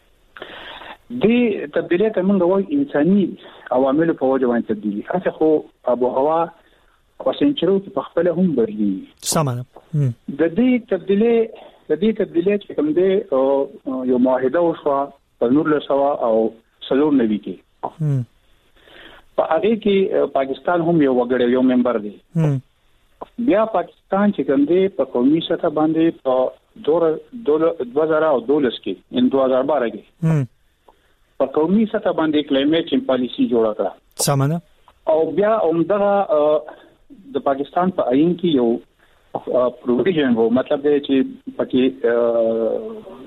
دې تبدیلی ته موږ وایو انساني عوامل په وجه باندې تبدیلی. هڅه خو ابو هوا او سنچرو په خپل هم بدلی.
سمانه.
د دې تبدیلی د دې تبدیلی چې کوم دی یو معاهده وشوه په نور له سوا او سلور نوي کې. په هغه کې پاکستان هم یو وګړی یو ممبر دی. بیا پاکستان چې کوم دی په قومي سطح باندې په دوه هزار دولس کې ان دوه هزار بارہ کې په قومي سطح باندې کلایمیټ چینج پالیسی جوړه کړه.
سمانه. او
بیا عمدغه د پاکستان په آئین کې یو پروویژن وو، مطلب دی چې پکې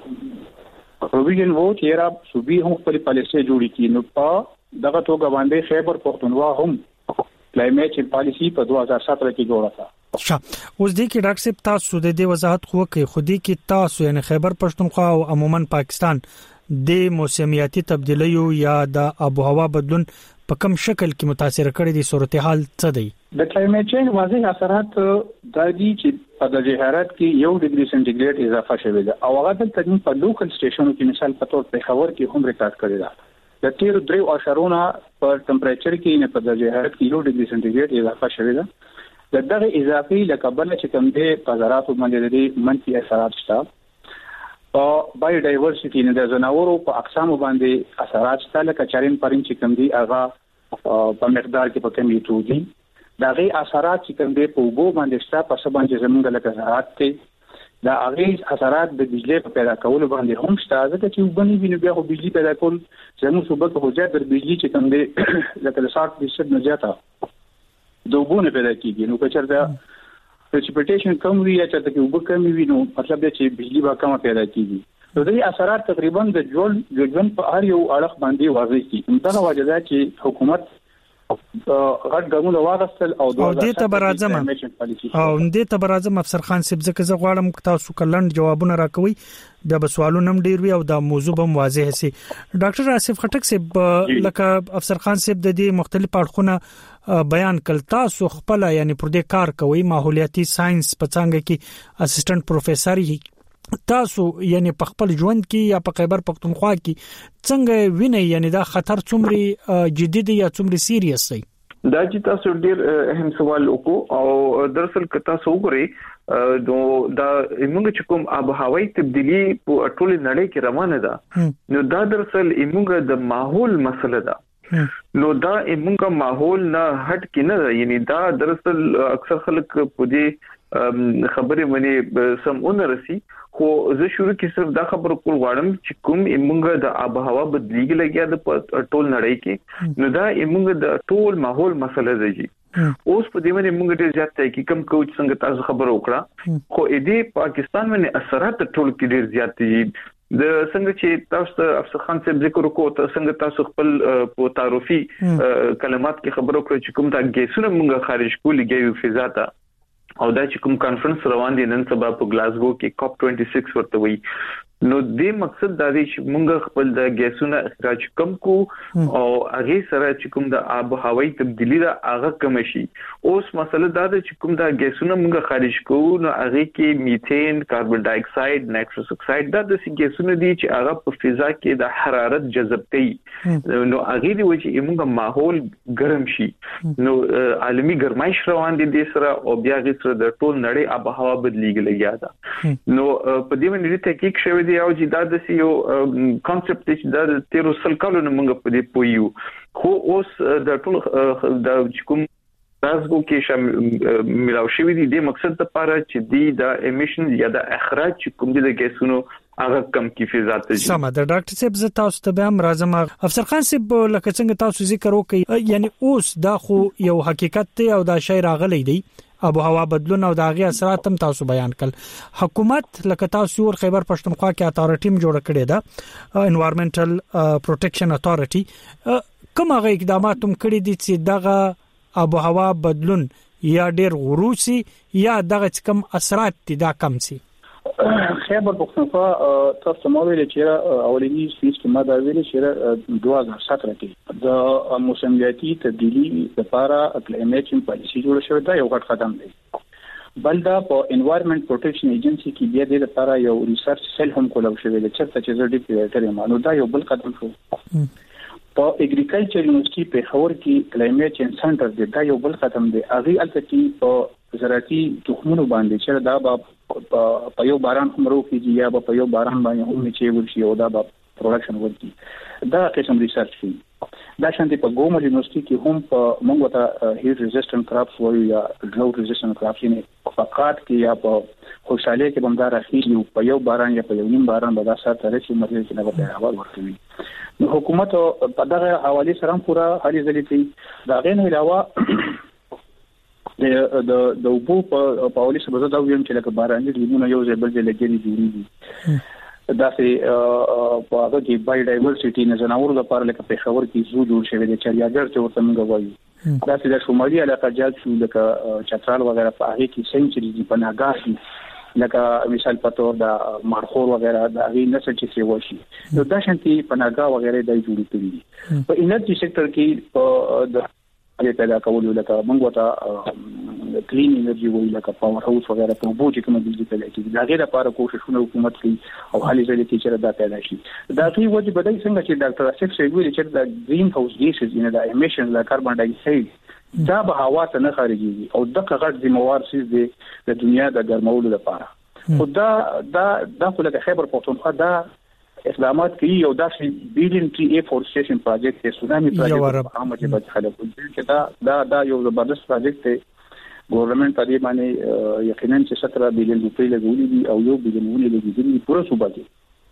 پروویژن وو چې را صوبې هم خپل پالیسي جوړې کړي. نو په دغه توګه باندې خیبر پختونخوا هم کلایمیټ چینج پالیسی په دوه هزار ساتره کې جوړه کړه.
ښه، اوس دې کې ډاکټر صاحب تاسو د دې وضاحت خو کې خودي کې تاسو یعنی خیبر پختونخوا او عموما پاکستان د موسمیاتي تبدیلیو یا د آب و هوا بدلون په کوم شکل کې متاثر کړي دي، صورتحال څه دی؟
د کلایمیټ چینج واضح اثرات د دې چې په درجه حرارت کې یو ډیګري سنټیګریډ اضافه شوی دی او هغه د تدین په لوکل سټیشنونو کې مثال په تور په خبر کې هم ریکارډ کړی دی. د تیر درې اشارونه په ټمپریچر کې نه په درجه حرارت کې یو ډیګري سنټیګریډ اضافه شوی دی. د دغه اضافي لکبل چې کوم دی په زراعت باندې د منفي اثرات شته. په بایو ډایورسيټي نه د زناورو په اقسام باندې اثرات شته، لکه چارین پرین چې کوم دی هغه په مقدار کې په کمی توجي. دغه اثرات چې کوم دی په وګو باندې شته، په سبا باندې زمونږ لکه زراعت ته دا هغه اثرات د بجلی په پیدا کولو باندې هم شته. ځکه چې وګڼي ویني بیا خو بجلی پیدا کول زموږ صوبه کې هوجا در بجلی چې کوم دی لکه ساठ فیصد نه زیاته دوبونه پیدا کیږي. نو که چېرته پریسپیټیشن کم وي یا چېرته کې وګ کم وي نو مطلب دی چې بجلی به کم پیدا کیږي. نو د اثرات تقریبا د جوړ جوړن په هر یو اړخ باندې واضح دي. دا وجه ده چې حکومت غټ ګامونه واغستل او
دوه هزار دې ته برازم او دې ته برازم افسر خان صاحب زکه زه غواړم تاسو کلند جوابونه راکوي د بسوالونو هم ډیر وی او د موضوع هم واضح سي. ډاکټر آصف خټک صاحب لکه افسر خان صاحب د دې مختلف اړخونه بیان کړ، تاسو خپل یعنی پر دې کار کوي ماحولیاتي ساينس په څنګه کې اسسټنټ پروفیسور یې، تاسو یعنی په خپل ژوند کې یا په خیبر پختونخوا کې څنګه وینئ یعنی دا خطر څومره جدي دی یا څومره سیریس دی؟
دا چې تاسو ډیر اهم سوال وکړو او دراصل که تاسو وګورئ نو دا موږ چې کوم آب هوایي تبدیلی په ټول نړۍ کې روانه ده نو دا دراصل موږ د ماحول مسله ده. نو دا موږ ماحول نه هټ کې نه، یعنی دا دراصل اکثر خلک په دې خبرې باندې سمونه رسی. خو زه شروع کې صرف دا خبر کول غواړم چې کوم موږ د آب هوا بدلیږي لګیا د ټول نړۍ کې نو دا موږ د ټول ماحول مسله ده. جی اوس په دې باندې موږ ډېر زیات تحقیق کوم کوم څنګه تاسو خبر وکړه، خو دې پاکستان باندې اثرات ټول کې ډېر زیات دي. د څنګه چې تاسو افسر خان صاحب ذکر وکړو ته څنګه تاسو خپل په تعارفي کلمات کې خبر وکړو چې کوم دا ګیسونه موږ خارج کولې ګیو فضا ته او دا چې کوم کانفرنس روان دي نن سبا په گلاسگو کې کاپ छब्बीस ورته وي. نو دې مقصد دا دی چې موږ خپل د ګیسونو اخراج کم کو او هغه سره چې کوم د آب هوایي تبدیلی دا هغه کم شي. اوس مسله دا ده چې کوم د ګیسونو موږ خارج کوو نو هغه کې میثین، کاربن ډای اکساید، نایتروس اکساید دا د ګیسونو دي چې هغه په فضا کې د حرارت جذب کوي. نو هغه دی چې موږ ماحول ګرم شي نو عالمي ګرمایش روان دي د سره او بیا غي سره د ټول نړۍ آب هوا بدلیږي لګیا ده. نو په دې باندې تحقیق شوی دی او چې دا د یو کانسپټ چې دا د تیرو سل کالونو موږ په دې پویو. خو اوس د ټول د کوم تاسو کې شامل ملاو شوی دی د مقصد لپاره چې دی د امیشن یا د اخراج کوم دي د ګیسونو هغه کم کی فضا ته.
سم ده ډاکټر صاحب زه تاسو ته به هم راځم. افسر خان صاحب لکه څنګه تاسو ذکر وکړي یعنی اوس دا خو یو حقیقت دی او دا شی راغلی دی آب و هوا بدلون او داغي اثرات هم تاسو بیان کړل. حکومت لکه تاسو ور خیبر پښتونخوا کې اتارټی م جوړ کړی دا انوایرنمنټل پروټیکشن اتارټی، کوم هغه اقدامات هم کړی دي چې دغه آب و هوا بدلون یا ډیر غروسي یا دغه کم اثرات دي دا کم سي؟
خیبر پختونخوا تاسو مو ویل چې اولینی سپیچ کې ما دا ویل چې دوه هزار ساتره کې د موسمیاتي تبدیلی لپاره کلایمټ چینج پالیسي جوړه شوې ده یو غټ قدم دی. بل دا په انوایرنمنت پروټیکشن ایجنسی کې بیا د لپاره یو ریسرچ سیل هم کولو شوې ده چې چې زړه دی پیټر مانو دا یو بل قدم شو. په اګریکلچر یونیورسيټي په خور کې کلایمټ چینج سنټر دی دا یو بل قدم دی. اغه الته کې په زراعتي تخمونو باندې چې دا به په یو باران هم روکيږي یا په یو باران باندې هم چې ورشي او دا به پروډکشن ورکړي دا قسم ریسرچ کوي. دا شانتي په ګومر یونیورسيټي کې هم په موږ ته هیټ ریزिस्टنت کراپس وایو یا ډراوټ ریزिस्टنت کراپس نه فقط کې یا په خوشاله کې بمدار اخیری په یو باران یا په یو نیم باران به دا سره ترې چې مرګ کې نه به اول ورکوي. نو حکومت په دغه حواله سره پورا هلي ځلې کوي. دا غن علاوه د د د وبو په پاولیس په دا ویم چې لکه باران دي موږ یو ځای بل ځای لګېږي جوړیږي دا سه په هغه کې بای ډایورسيټي نه زناور لپاره لکه په خبر کې زو جوړ شوی دی چې یاګر چې ورته موږ وایو دا سه د شمالي علاقه جات شو لکه چترال وغیرہ په هغه کې سنچري دی په ناګاه لکه مثال په تور دا مارخور وغیرہ دا غي نسل چې سی وشي نو دا شانتي په ناګاه وغیرہ دای جوړ کړی په انرژي سېکټر کې په د اړې پیدا کولو لکه موږ ته کلین انرژي وایي لکه پاور هاوس وغیرہ په بوج کې موږ پیدا کیږي دا غیر لپاره کوششونه حکومت کوي او حالي ځلې کې چې دا پیدا شي. دا کی وجه بدای څنګه چې ډاکټر اسف شي ویلي چې دا گرین هاوس ګیسز ان دا ایمیشن لا کاربن ډای اکساید دا به هوا ته نه خارجيږي او دغه غټ ذمہوار سیس دی د دنیا د ګرمولو لپاره. خو دا دا دا خو لکه خیبر پختونخوا دا اقدامات کوي او دا بیلین ټي ای فورسټیشن پروجیکټ کې سونامي پروجیکټ عامه چې بچ خلک چې دا دا دا یو زبردست پروجیکټ دی. ګورنمنت په دې باندې یقینا چې ستره بیلین روپۍ لګولې دي او یو بیلین ونې لګېدلې دي پوره صوبه کې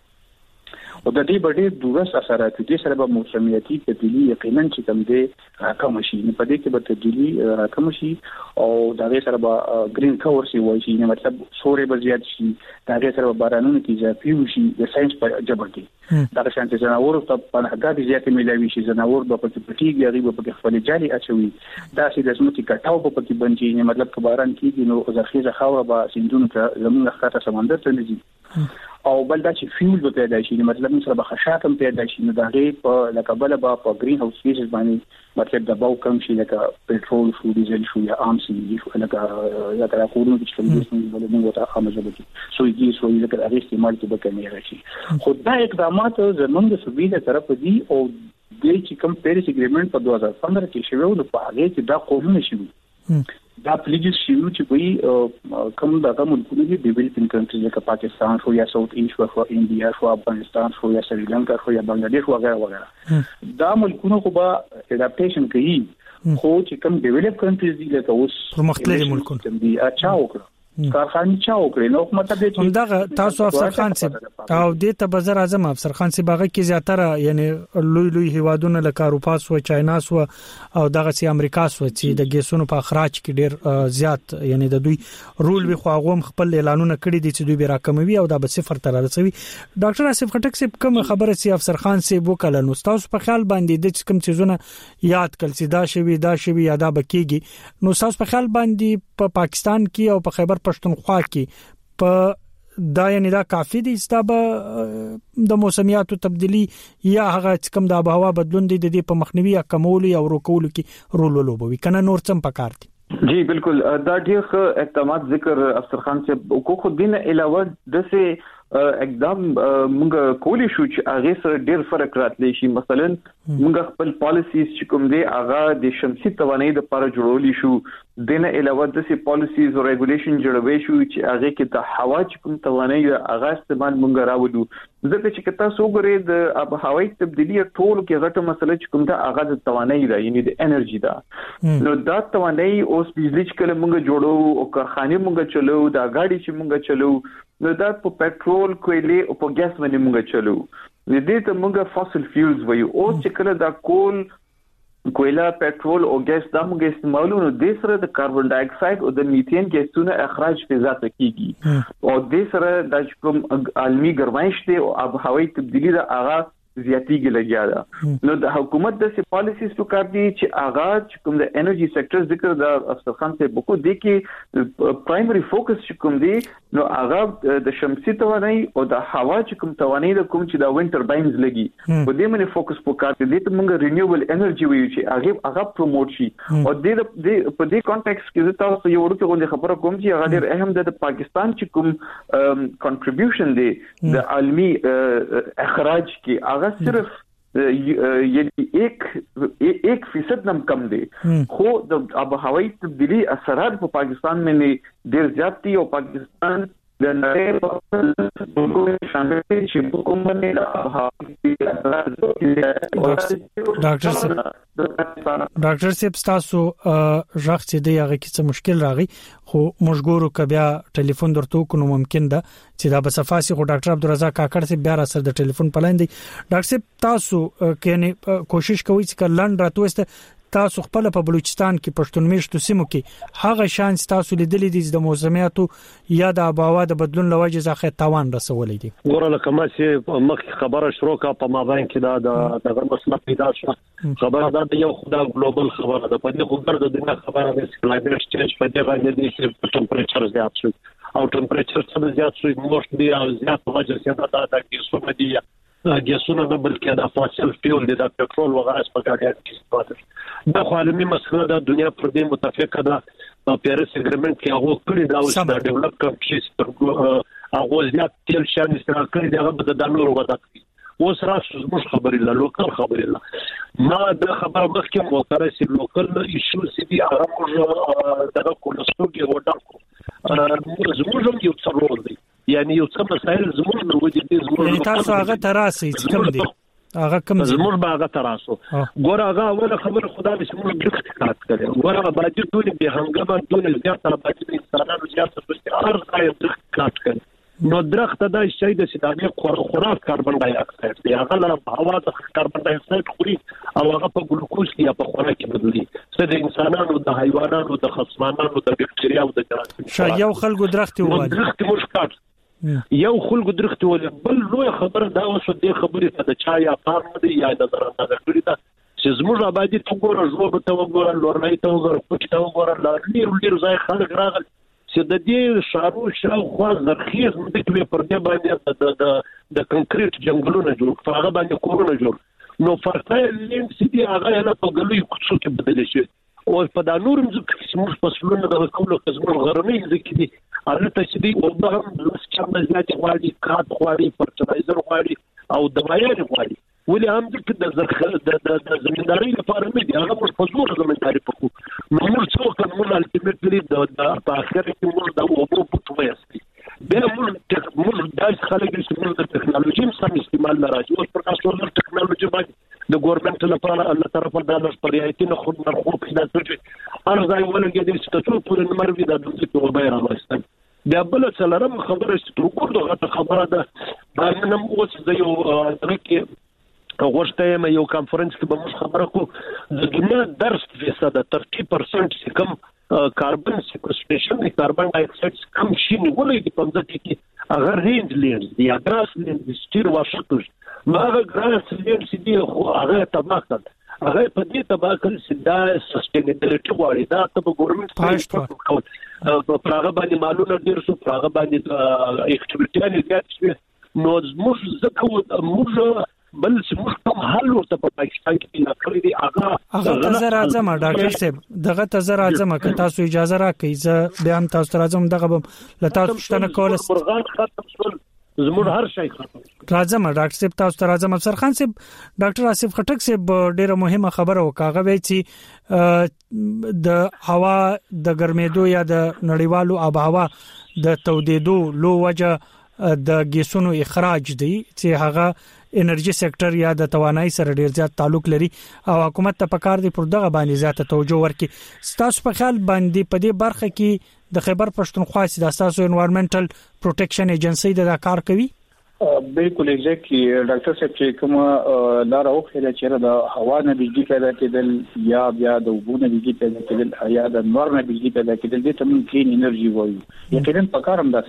او د دې باندې دوه اثرات دي سره به موسمیاتي تبدیلی یقینا چې کوم دی راکم شي نه په دې کې به تبدیلی راکم شي او دا غي سره به گرین کور شي وایي چې مطلب سورې به زیات شي دا غي سره به بارانونه کې اضافي شي د ساينس په جبر کې دا شانتي زناور ته په هغه زیات ملوي شي زناور به په پټي غري به په خپل جالي اچوي دا چې د سمتي کټاو په پټي بنجي نه مطلب که باران کېږي نو ځخیزه خاوره به سندونو ته زمونږ خاطر سمندر ته نږدې او بل دا چې فیول به پیدا شي مطلب مثلا به خشاک هم پیدا شي نو دا غي په لکه بل به په گرین هاوس ګیسز باندې مطلب د باو کم شي لکه پټرول شو ډیزل شو یا عام سي شو لکه یا تر کورونو کې چې کوم څه بل موږ ته خامجه بږي سو یې سو یې لکه هغه استعمال کې به کمی راشي. خو دا اقدامات زمونږ د صوبې له طرف دي او د چې کوم پیریس اګریمنت په دوه هزار پندرہ کې شوی نو په هغه کې دا قانون شوی دا پلیجز شیو چې وي کوم دا ملکونه دي ډیولپینګ کنټریز لکه پاکستان شو یا ساوث ایسٹ شو انډیا شو افغانستان شو یا سریلانکا شو یا بنگلاديش وغیرہ وغیرہ دا ملکونه خو به اډاپټیشن کوي خو چې کوم ډیولپ کنټریز دي لکه اوس
مختلف ملکونه
دي اچھا وکړه کارخانه چا وکړي نو مطلب
دې دا تاسو افسر خان صاحب او دې ته بازار اعظم افسر خان صاحب هغه کې زیاتره یعنی لوی لوی هوادونه لکه اروپا سو چاینا سو او دغه سي امریکا سو چې د ګیسونو په اخراج کې ډیر زیات یعنی د دوی رول وی خو هغه خپل اعلانونه کړی دي چې دوی به راکموي او دا به صفر تر رسوي. ډاکټر اسف خټک صاحب کوم خبره سي افسر خان صاحب وکړه نو تاسو په خیال باندې د کوم چیزونه یاد کړل چې دا شوی دا شوی یاده بکیږي نو تاسو په خیال باندې په پا پاکستان کې او په خیبر پښتونخوا کې په دا یعنی دا کافی دي چې د موسمیاتو تبدیلی یا هغه کوم د آب و هوا بدلون دي د په مخنیوي یا کمولو یا ورکولو کې رول ولوبوي کنه نور څه پکار دي.
جی بالکل دا ډیر اقدامات ذکر افسر خان صاحب کو خو دین علاوه د څه اقدام موږ کولی شو چې هغه سره ډیر فرق راتلی شي. مثلا موږ خپل پالیسیز چې کوم دي هغه د شمسي توانایي د لپاره جوړولی شو دین علاوه د سي پالیسیز او ریګولیشن جوړوي شو چې هغه کې د هوا چې کوم توانایي هغه استعمال موږ راوړو ځکه چې تاسو وګورئ د آب و هوایي تبدیلی ټول کې غټه مسله چې کوم دا هغه د توانایي را یعنی د انرژي دا نو دا توانایي اوس بجلی چې کله موږ جوړو او کارخانه موږ چلو دا غاډي چې موږ چلو نو دا په پټرول کویلې او په ګاز باندې موږ چلو د دې ته موږ فاسل فیولز وایو او چې کله دا کول کویلا پټرول او ګاز دا موږ استعمالو نو د سره د کاربن ډای اکساید او د میثین ګیسونو اخراج فضا ته کیږي او د سره د کوم عالمي ګرمایش ته او آب و هوایي تبدیلی دا هغه زیاتیږي لګیا ده نو د حکومت د سی پالیسیز په کار دي چې آغاز کوم د انرژي سېکټر ذکر د افسر خان سے بکو دي کې پرایمری فوکس کوم دي نو هغه د شمسي توانایي او د هوا چې کوم توانایي د کوم چې د وینډ ټرباینز لګي په دې باندې فوکس وکړو دې ته موږ رینیوبل انرژي ویو چې هغه هغه پروموټ شي او د په دې کانټیکس کې تاسو یو ورته غوډه خبره کوم چې هغه ډېر اهم ده د پاکستان چې کوم کنټریبیوشن دی د عالمي اخراج کې هغه صرف یعنی ایک ایک فیصد نم کم دی خو د آبهوایی تبدیلی اثرات په پاکستان باندې ډېر زیات دي او پاکستان د نړۍ په ټولو شامل شي په کوم باندې
ډاکټر صاحب ډاکټر صاحب تاسو ژغ چې دی هغه کې څه مشکل راغی خو موږ ګورو ک بیا ټلیفون درته کو نو ممکن ده چې دا بسفاسي خو ډاکټر عبدالرزاق کاکړ صاحب بیا را سره د ټلیفون پلاین دی ډاکټر صاحب تاسو کینه کوشش کوئ چې لند راتوسته تاسو خپل په بلوچستان کې پښتون میشتو سیمو کې هغه شان تاسو لیدلې دي د موسمیاتو یا د آبهوا د بدلون لوجه ځخه تاوان رسولې دي
ګوره لکه ما چې مخ خبره شروع کا په مابین کې دا د مسله پیدا شو خبره دا یو خدای ګلوبل خبره ده په دې خو د دنیا خبره ده چې کلایمټ چینج په دې باندې دي چې ټمپریچر زیات شي او ټمپریچر څنګه زیات شي موږ دې او زیات وجه څخه دا د کیسو دي ګیسونه نه بلکې د فوسیل فیول دي د پټرول وغیرہ په ګاډیو کې استفاده دا خو عالمي مسله ده دنیا پر دې متفقه ده په پیرس اګریمنت کې هغه کړی دا اوس د ډیولپ کنټریز پر هغه زیات تل شان استعمال کړی دا به د نورو ودا اوس راځو موږ خبرې لا لوکل خبرې لا ما د خبره مخکې موتره سي لوکل ایشو سي دي هغه موږ دغه کولسترول وډاکو زموږ یو څه رول دی یعنی یو څه مسایل زموږ نو ودی دي زموږ
تاسو هغه تراسي چې کوم دي هغه کوم
زموږ به هغه تراسو ګور هغه اوله خبره خدای دې موږ ډېر کات کړو ګور هغه باندې ټول به هنګامه ټول زیات تر باندې انسانانو زیات څه هر ځای ډېر کات کړو نو درخت دا شي د سیدامي خوراک کاربن ډای اکساید دی هغه له هوا د کاربن ډای اکساید خوري او هغه په ګلوکوز کې په خوراک کې بدلي څه د انسانانو د حیواناتو د خصمانانو د بکټریاو د جراثیم
شا یو خلکو درخت وواله
درخت مشکات یو خلکو درخت وواله بل لوی خبره دا اوسه د خبرې ته د چا یا پام دی یا د درنه کړی دا چې زموږ آبادی ته ګوره ژوب ته وګوره لورنۍ ته وګوره پټ ته وګوره لارې لري ځای خلک راغل چې د دې شارو شاوخوا زرخیز مده کې پر دې باندې د د د کنکریټ جنگلونه جوړ هغه باندې کورونه جوړ نو فرټایل لینډ سي هغه نه په ګلوي کوڅو کې بدل شي او په دا نورم ځکه چې موږ په سلونه د کومو قسمه غرمې ځکه دي هغه ته چې دی او دا هم د څه زیات غواړي کات غواړي فرټایزر غواړي او دوايان غواړي ولې هم د زرخه د د زمینداري لپاره مې دي هغه په زور زمینداري پکو نو موږ څو کوم الټیمیټلی د په اخر کې موږ د اوبو په توګه بیا موږ موږ داس خلک چې موږ د ټکنالوژي سم استعمال نه راځي او پر تاسو د ټکنالوژي باندې د ګورنمنت لپاره الله طرفه د نشریاتي خود مرخو پیدا کړي ارزای ولګي د ستاسو پر نمبر وی د دې په بیره راستل بیا بل څلرم خبره چې وګورئ خبره ده باندې نم اوس د یو ترکه غوښته یو کانفرنس کې به موږ خبره کوو د دنیا درس فیصد thirty percent چې کوم کاربن سیکوستریشن د کاربن ډای اکساید کم شي ولې په پنځه کې اگر رینج لینز دی اګراس لینز سټیر واشتوش نو هغه ګراس لینز دی خو هغه تباہ کړ هغه په دې تباہ کړ چې دا سستینبیلیټي غواړي دا ته ګورنمنت پاش په پراغه باندې معلومات ډیر سو پراغه باندې اکټیویټي زیات شي نو موږ زکه موږ بل څه کوم حل ورته په پاکستان کې نه کړی دی هغه
هغه تزر اعظم ډاکټر صاحب دغه تزر اعظم که تاسو اجازه راکړئ زه بیا هم تاسو راځم دغه لتاسو شتنه کول
مرغان ختم شول زموږ هر شي ختم
راځم ډاکټر صاحب تاسو راځم افسر خان صاحب ډاکټر آصف خټک صاحب ډیره مهمه خبره وکاغه وی چې د هوا د ګرمېدو یا د نړیوالو آبهوا د تودېدو لو وجه د ګیسونو اخراج دی چې هغه انرژي سېکټر یا د توانایي سره ډیر زیات تعلق لري او حکومت ته پکار دی پر دغه باندې زیات توجه ورکړي ستاسو په خیال باندې په دې برخه کې د خیبر پښتونخوا سیاسي تاسو انوایرنمنټل پروټیکشن ایجنسی د کار کوي
بالکل ایگزیکټلی ډاکټر صاحب چې کومه لار او خله چې د هوا نه بجلی پیدا کېدل یا بیا د اوبو نه بجلی پیدا کېدل یا د نور نه بجلی پیدا کېدل د تم کلین انرژي وایي یقینا په کار هم داسې ده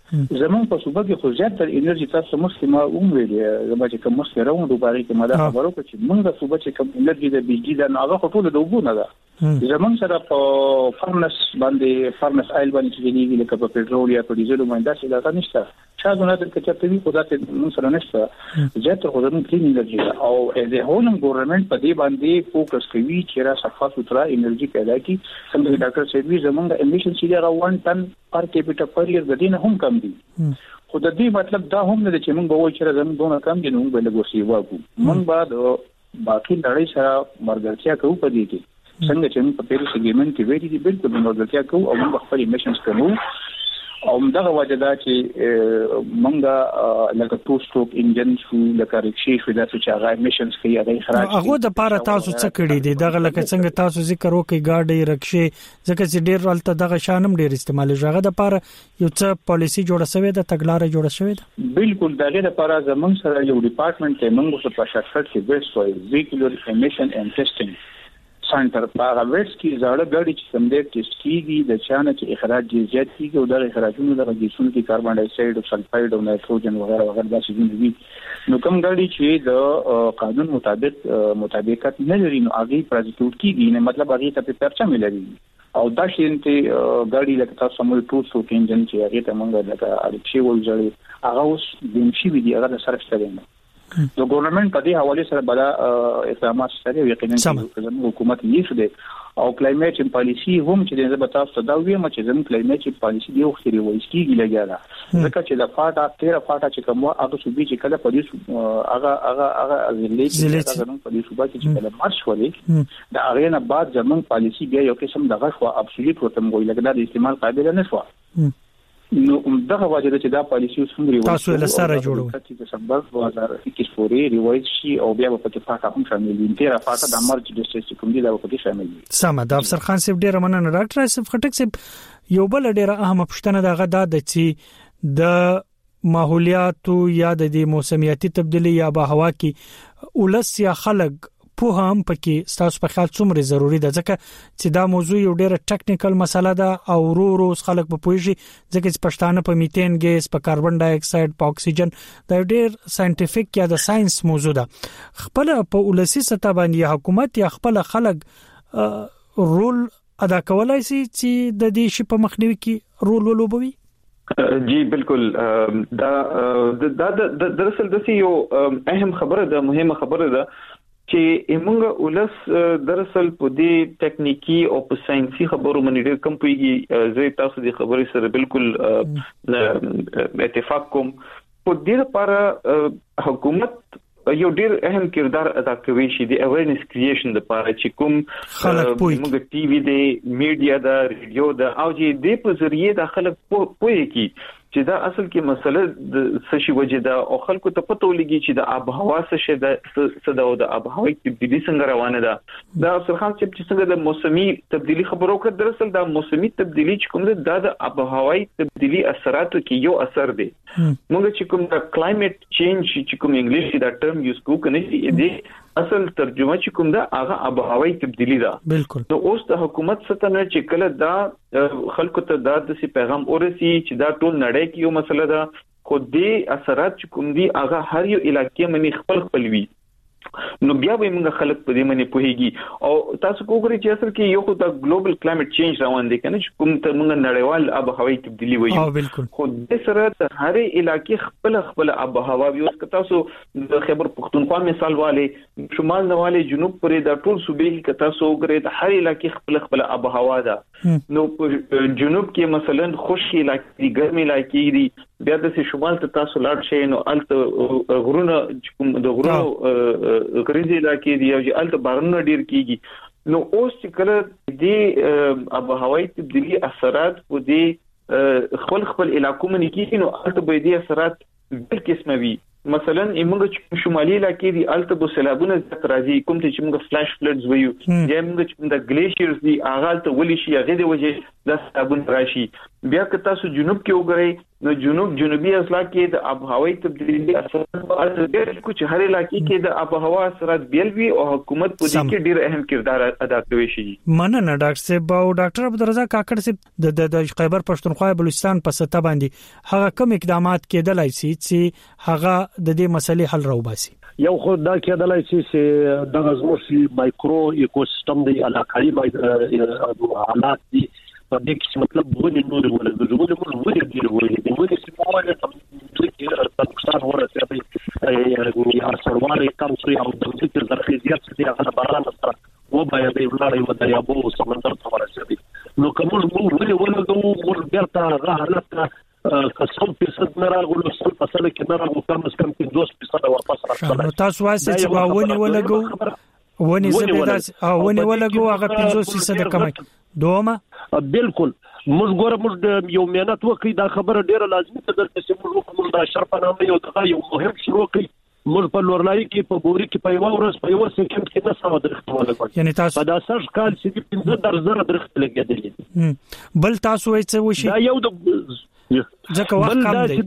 زمون په صوبه کې خو زیات تر انرژي تاسو مسلمه اوم ویلې زما چې کوم مسله راوند دوباره کې ماده خبرو کوي چې موږ د صوبه چې کوم انرژي د بجلی د ناغه ټول د وګو نه ده زمون سره په فارنس باندې فارنس آیل باندې چې دی لکه په پټرول یا په ډیزل باندې څه لا نشته شاید نه د کچته وی خدای ته موږ سره نشته زیات تر خو زمون کلین انرژي او د هولم ګورنمنت په دې باندې فوکس کوي چې را صفه سوتره انرژي پیدا کی څنګه ډاکټر سیدوی زمون د امیشن چې دا ون ټن پر کیپټا پر ایئر د دین هم کم دي خو د دې مطلب دا هم نه چې موږ وایو چې زمون دونه کم دي نو موږ به لګوسي واګو موږ بعد باقي نړۍ سره مرګرتیا کوو په دې کې څنګه چې موږ په پیریس اګریمنت کې ویلي دي بالکل مرګرتیا کوو او موږ خپل امیشنز کوو او دغه وجه دا چې مونږه لکه تو سټروک انجن شو لکه ریکشې شو دا چې هغه امیشنز کوي هغه خراج
هغه د پاره تاسو څه کړی دي دغه لکه څنګه تاسو ذکر وکي گاډي رکشې ځکه چې ډیر ولته دغه شانم ډیر استعمال ژغه د پاره یو څه پالیسی جوړه شوې ده تګلارې جوړه شوې ده
بالکل دغه لپاره زمون سره یو ډپارټمنټ ته موږ په شرکت کې بیس وای ویکولر امیشن اینڈ ټیسټینګ سنټر په هغه ویټس کې زړه غړي چې سم دې ټیسټ کیږي د چانه چې اخراج زیات کیږي او د اخراجونو د غیسونو کې کاربن ډای اکساید او سلفاید او نایتروجن وغیرہ وغیرہ د شیدونو دي نو کوم غړي چې د قانون مطابق مطابقت نه لري نو هغه پروسیکیوټ کیږي نه مطلب هغه ته پرچا ملي او دا شینته غړي لکه تاسو موږ ټول سو کې انجن چې هغه ته موږ لکه اړیکې ولځړي هغه اوس د شي وی دی هغه سره شته نه د ګورنمنت په دې حواله سره بل اقدامات سره یقینا چې حکومت یې شوه او کلایمیټ پالیسی هم چې د تاسو دا ویمه چې زموږ کلایمیټ پالیسی دی خو لري وایي کیږي لګیاله ځکه چې د فاټا تیر فاټا چې کوم هغه صوبې چې کله په دې هغه هغه هغه ځلې چې زموږ په دې صوبې چې کله مارش ولې د هغه نه بعد زموږ پالیسی بیا یو قسم دغه خو ابسولوټ وته موږ لګدا د استعمال قابل نه شو نو دغه وجه چې دا پالیسی څنګه
تاسو له سره جوړو
چې دسمبر دوه هزار اکیس پورې ریوایز شي او بیا په کې فاټا هم شامل دي تیر فاټا د مرج ډیسټریکټ کوم دي دا په کې شامل دي
سم د افسر خان صاحب ډیر مننه ډاکټر اسف خټک صاحب یو بل ډیره اهمه پښتنه دغه د چې د ماحولیاتو یا د موسمیاتي تبدیلی یا به هوا کې ولس یا خلک په هم پکې ستاسو په خیال څومره ضروری ده ځکه چې دا موضوع یو ډېر ټیکنیکل مسله ده او ورو ورو خلک په پوهیږي ځکه چې پښتانه په میثین ګیس په کاربن ډای اکساید په اکسیجن دا ډېر ساينټیفیک یا د ساينس موضوع ده خپل په ولسی سطح باندې حکومت یا خپل خلک رول ادا کولای شي چې د دې شی په مخنیوي کې رول ولوبوي
جی بالکل دا دا د دراصل د یو اهم خبره ده مهمه خبره ده چې موږ ولس دراصل په دې ټیکنیکی او په ساينسي خبرو باندې ډېر کم پوهیږي زه تاسو د خبرې سره بالکل اتفاق کوم په دې لپاره حکومت یو ډېر اهم کردار ادا کوي چې د اویرنس کریشن لپاره چې کوم موږ ټي وي د میډیا د ریډیو د او چې د په ذریعہ د خلک پوهه کی چې دا اصل کې مسله د سشي وجه دا او خلکو ته پته ولګي چې د آب هوا څه شه د صدا او د آب هوا تبدیلی څنګه روانه ده دا افسر خان چې څنګه د موسمي تبدیلی خبرو کړ دراصل دا موسمي تبدیلی چې کوم ده د آب هوایي تبدیلی اثراتو کې یو اثر دی موږ چې کوم د کلایمټ چینج چې کوم انګلیسي دا ټرم یوز کوو کنه دې اصل ترجمه چې کوم ده هغه آب هوایي تبدیلی ده
بالکل
نو اوس د حکومت ستنه چې کله دا خلکو ته دا د پیغام اورسي چې دا ټول نړۍ کې یو مسله ده خو دې اثرات چې کوم دي هغه هر یو علاقې باندې خپل خپل وي نو بیا به موږ خلک په دې باندې پوهیږي او تاسو وګورئ چې اصل کې یو خو د ګلوبل کلایمټ چینج روان دي کنه چې کوم ته موږ نړیوال آب هوایي تبدیلی وایو خو د سره د هر علاقې خپل خپل آب هوا وي اوس که تاسو د خیبر پختونخوا مثال والے شمال نواله جنوب پرې د ټول صوبې کې تاسو وګورئ د هر علاقې خپل خپل آب هوا ده نو په جنوب کې مثلا خشک علاقې ګرمي علاقې دي بیا د شمال ته تاسو لاړ شئ نو الته غرونه کوم د غرونو کریزي علاقې دی او چې الته بارونه ډیر کیږي نو اوس چې کله د آب هوایي تبدیلی اثرات په دې خپل خپل علاقو باندې کیږي نو الته به دې اثرات بل قسمه وي مثلا موږ شمالي علاقې دي الته د سیلابونو د راځي کوم چې موږ فلاش فلډز وایو یا موږ د ګلیشیرز دي هغه ته ولې شي هغه د وجه د سیلابونو راشي بیا که تاسو جنوب کې وګورئ نو جنوب جنوبي اصلاح کې د آبهوایی تبدیلی اثر ډېر کوم هر علاقې کې د آبهوا اثرات بیل وی او حکومت په دې کې ډېر اهم کردار ادا کوي شي.
مننه ډاکټر صاحب او ډاکټر عبدالرزاق کاکړ صاحب د د خیبر پښتونخوا بلوچستان په سطح باندې هغه کوم اقدامات کېدلای شي چې هغه د دې مسلې حل راوباسي؟
یو خو دا کېدلای شي چې د غزموس مایکرو ایکوسیستم د علاقايي حالات دي په دې کې مطلب ونی نور ولګو ونی موږ ونی ډیر ولې د ونی سیماوله د پاکستان ورته په یا سروالي کم سری او د ذکر درخیزیات چې هغه باران سره و باید د ولاري و دریابو او سمندر ته ورسېږي. نو کوم موږ ونی ولګو موږ بیرته هغه حالت کسب فیصد نه راغلو سل فاصله کې نه راغلو کم از کم پنځوس فیصد واپس راځي.
نو تاسو وایئ چې ونی ولګو ونی زبیداس او ونی ولګو هغه پنځوس فیصد کمه دومه
بالکل موږ ګوره موږ یو مهنت وکړي دا خبره ډیره لازمي ده چې موږ کوم دا شرف نه یو دغه یو مهم شروع کړي. موږ په لورلای کې په بوري کې په یو ورځ په یو سکند کې نه سم درخت ولګو
یعنی تاسو
په داسر کال چې پنځه درزه درخت لګیدل
بل تاسو وایئ چې وشي
دا یو د
ځکه وخت کم دی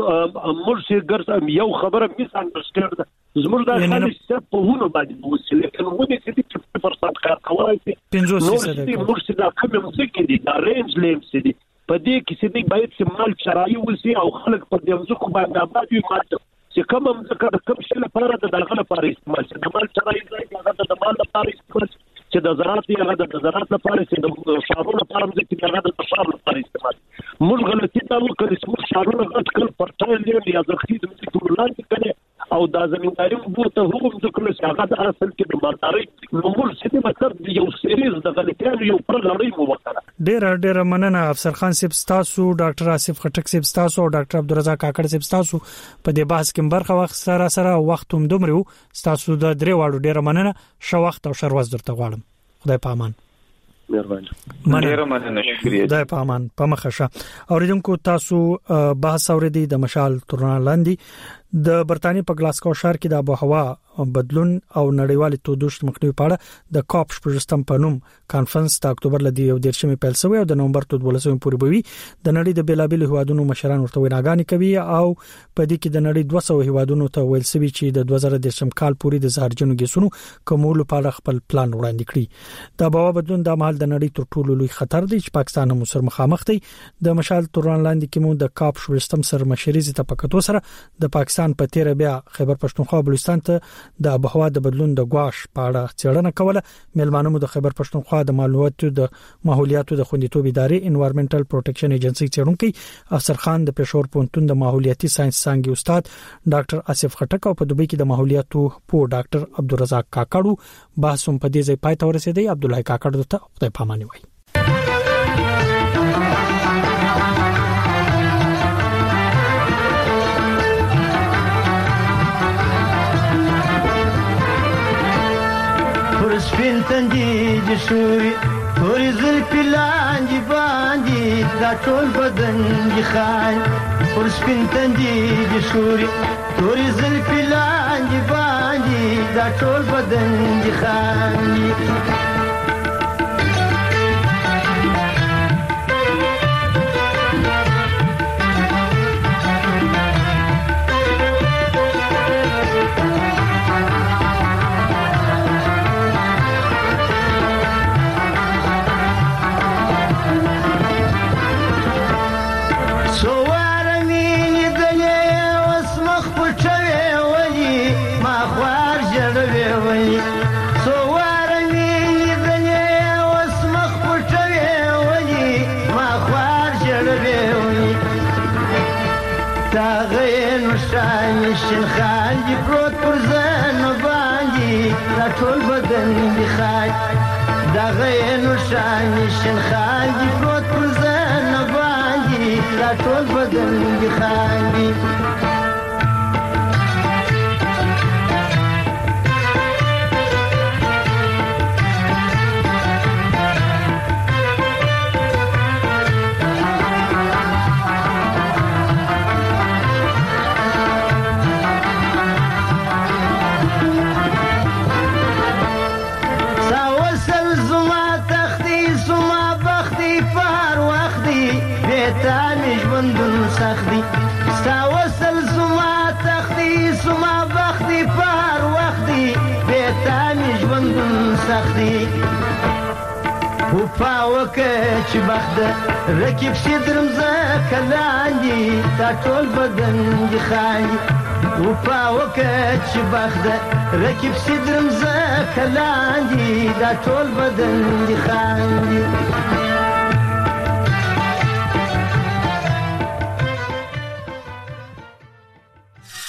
موږ چې ګرځم یو خبره میس انډرسټاند زموږ د خالي څه په ونه باندې وسیله لیکن ونه چې په فرصت کار کوي
پنځوس فیصد
موږ چې دا کوم څه دي دا رینج لیمز دي په دې کې چې دې باید چې مال شرایي وسی او خلک په دې ځکه باندې آباد وي مال چې کوم ځکه د کوم شي لپاره د دغه لپاره استعمال شي د مال شرایي ځای هغه د مال لپاره استعمال چې د زراعت هغه د زراعت لپاره چې د شارونو لپاره چې هغه د شار لپاره استعمال. موږ غلطي دا وکړه چې موږ شارونو غټ کړ پرټایل دی یا ځخې د موږ لاندې کړي او د زمینداري وګړو ته حکم ذکر چې هغه د اصل کې د مالداري نمبر چې مطلب یو سیریز د غلطیانو یو پر لړۍ مو وکړه.
ډېر ډېر مننه افسر خان صاحب تاسو ډاکټر آصف خټک صاحب تاسو او ډاکټر عبدالرزاق کاکړ صاحب تاسو په دې بحث کې برخه وخت سره سره وخت هم دومره تاسو د درې واړو ډېر مننه شو وخت او شروز درته غواړم. خدای پامان.
مهرباني. ډیر مننه شکریہ.
خدای پامان په مخشه. اوریدونکو تاسو بحث اوریدي د مشال تورنا لاندې د برتانیې په گلاسکو ښار کې د آب او هوا بدلون او نړیوال تودوخې مخنیوي په اړه د کاپ شپږم په نوم کانفرنس د اکتوبر لدی یو دیرشمې پیل شوی او د نومبر دولسمې پورې بوي. د نړۍ د بیلابل هوادونو مشران ورته ویناګانې کوي او په دې کې د نړۍ دوه سوه هوادونو ته ویل شوی چې د دوه زره دیرشم کال پورې د زهرجنو ګیسونو کمولو په اړه خپل پلان وړاندې کړي. د آب او هوا بدلون د مهال د نړۍ تر ټولو لوی خطر دی چې پاکستان هم سره مخامخ دی. د مشال تورن لاندې کې مو د کاپ شپږم سر مشري ته پکتو سره د پاکستان په تیر بیا خیبر پښتونخوا بلوچستان ته د آب او هوا د بدلون د غواش په اړه څېړنه کوله. میلمانو مو د خیبر پښتونخوا د معلوماتو د ماحولیاتو د خوندیتوب ادارې انوایرنمنټل پروټیکشن ایجنسی څېړونکي افسر خان د پېښور پونتون د ماحولیاتي ساينس څانګې استاد ډاکټر آصف خټک او په دوبۍ کې د ماحولیاتو په ډاکټر عبدالرزاق کاکړو بحث هم په دې ځای پای ته ورسېدی. عبدالله کاکړ ته خدای پاماني وایي.
سپین تندې د شوري تورې زلفې لاندې باندې دا ټول بدن دې خان پر سپین تندې د شوري تورې زلفې لاندې باندې دا ټول بدن دې خان شین خان دی پروت پر زن باندې دا ټول بدن دی خای دا غینو شان شین خان دی پروت پر زن باندې دا ټول بدن دی خای سخت سختي وفاوكه چې بخت رکیب شي درمزه کلاندي تا ټول بدن دي خاندي وفاوكه چې بخت رکیب شي درمزه کلاندي دا ټول بدن دي خاندي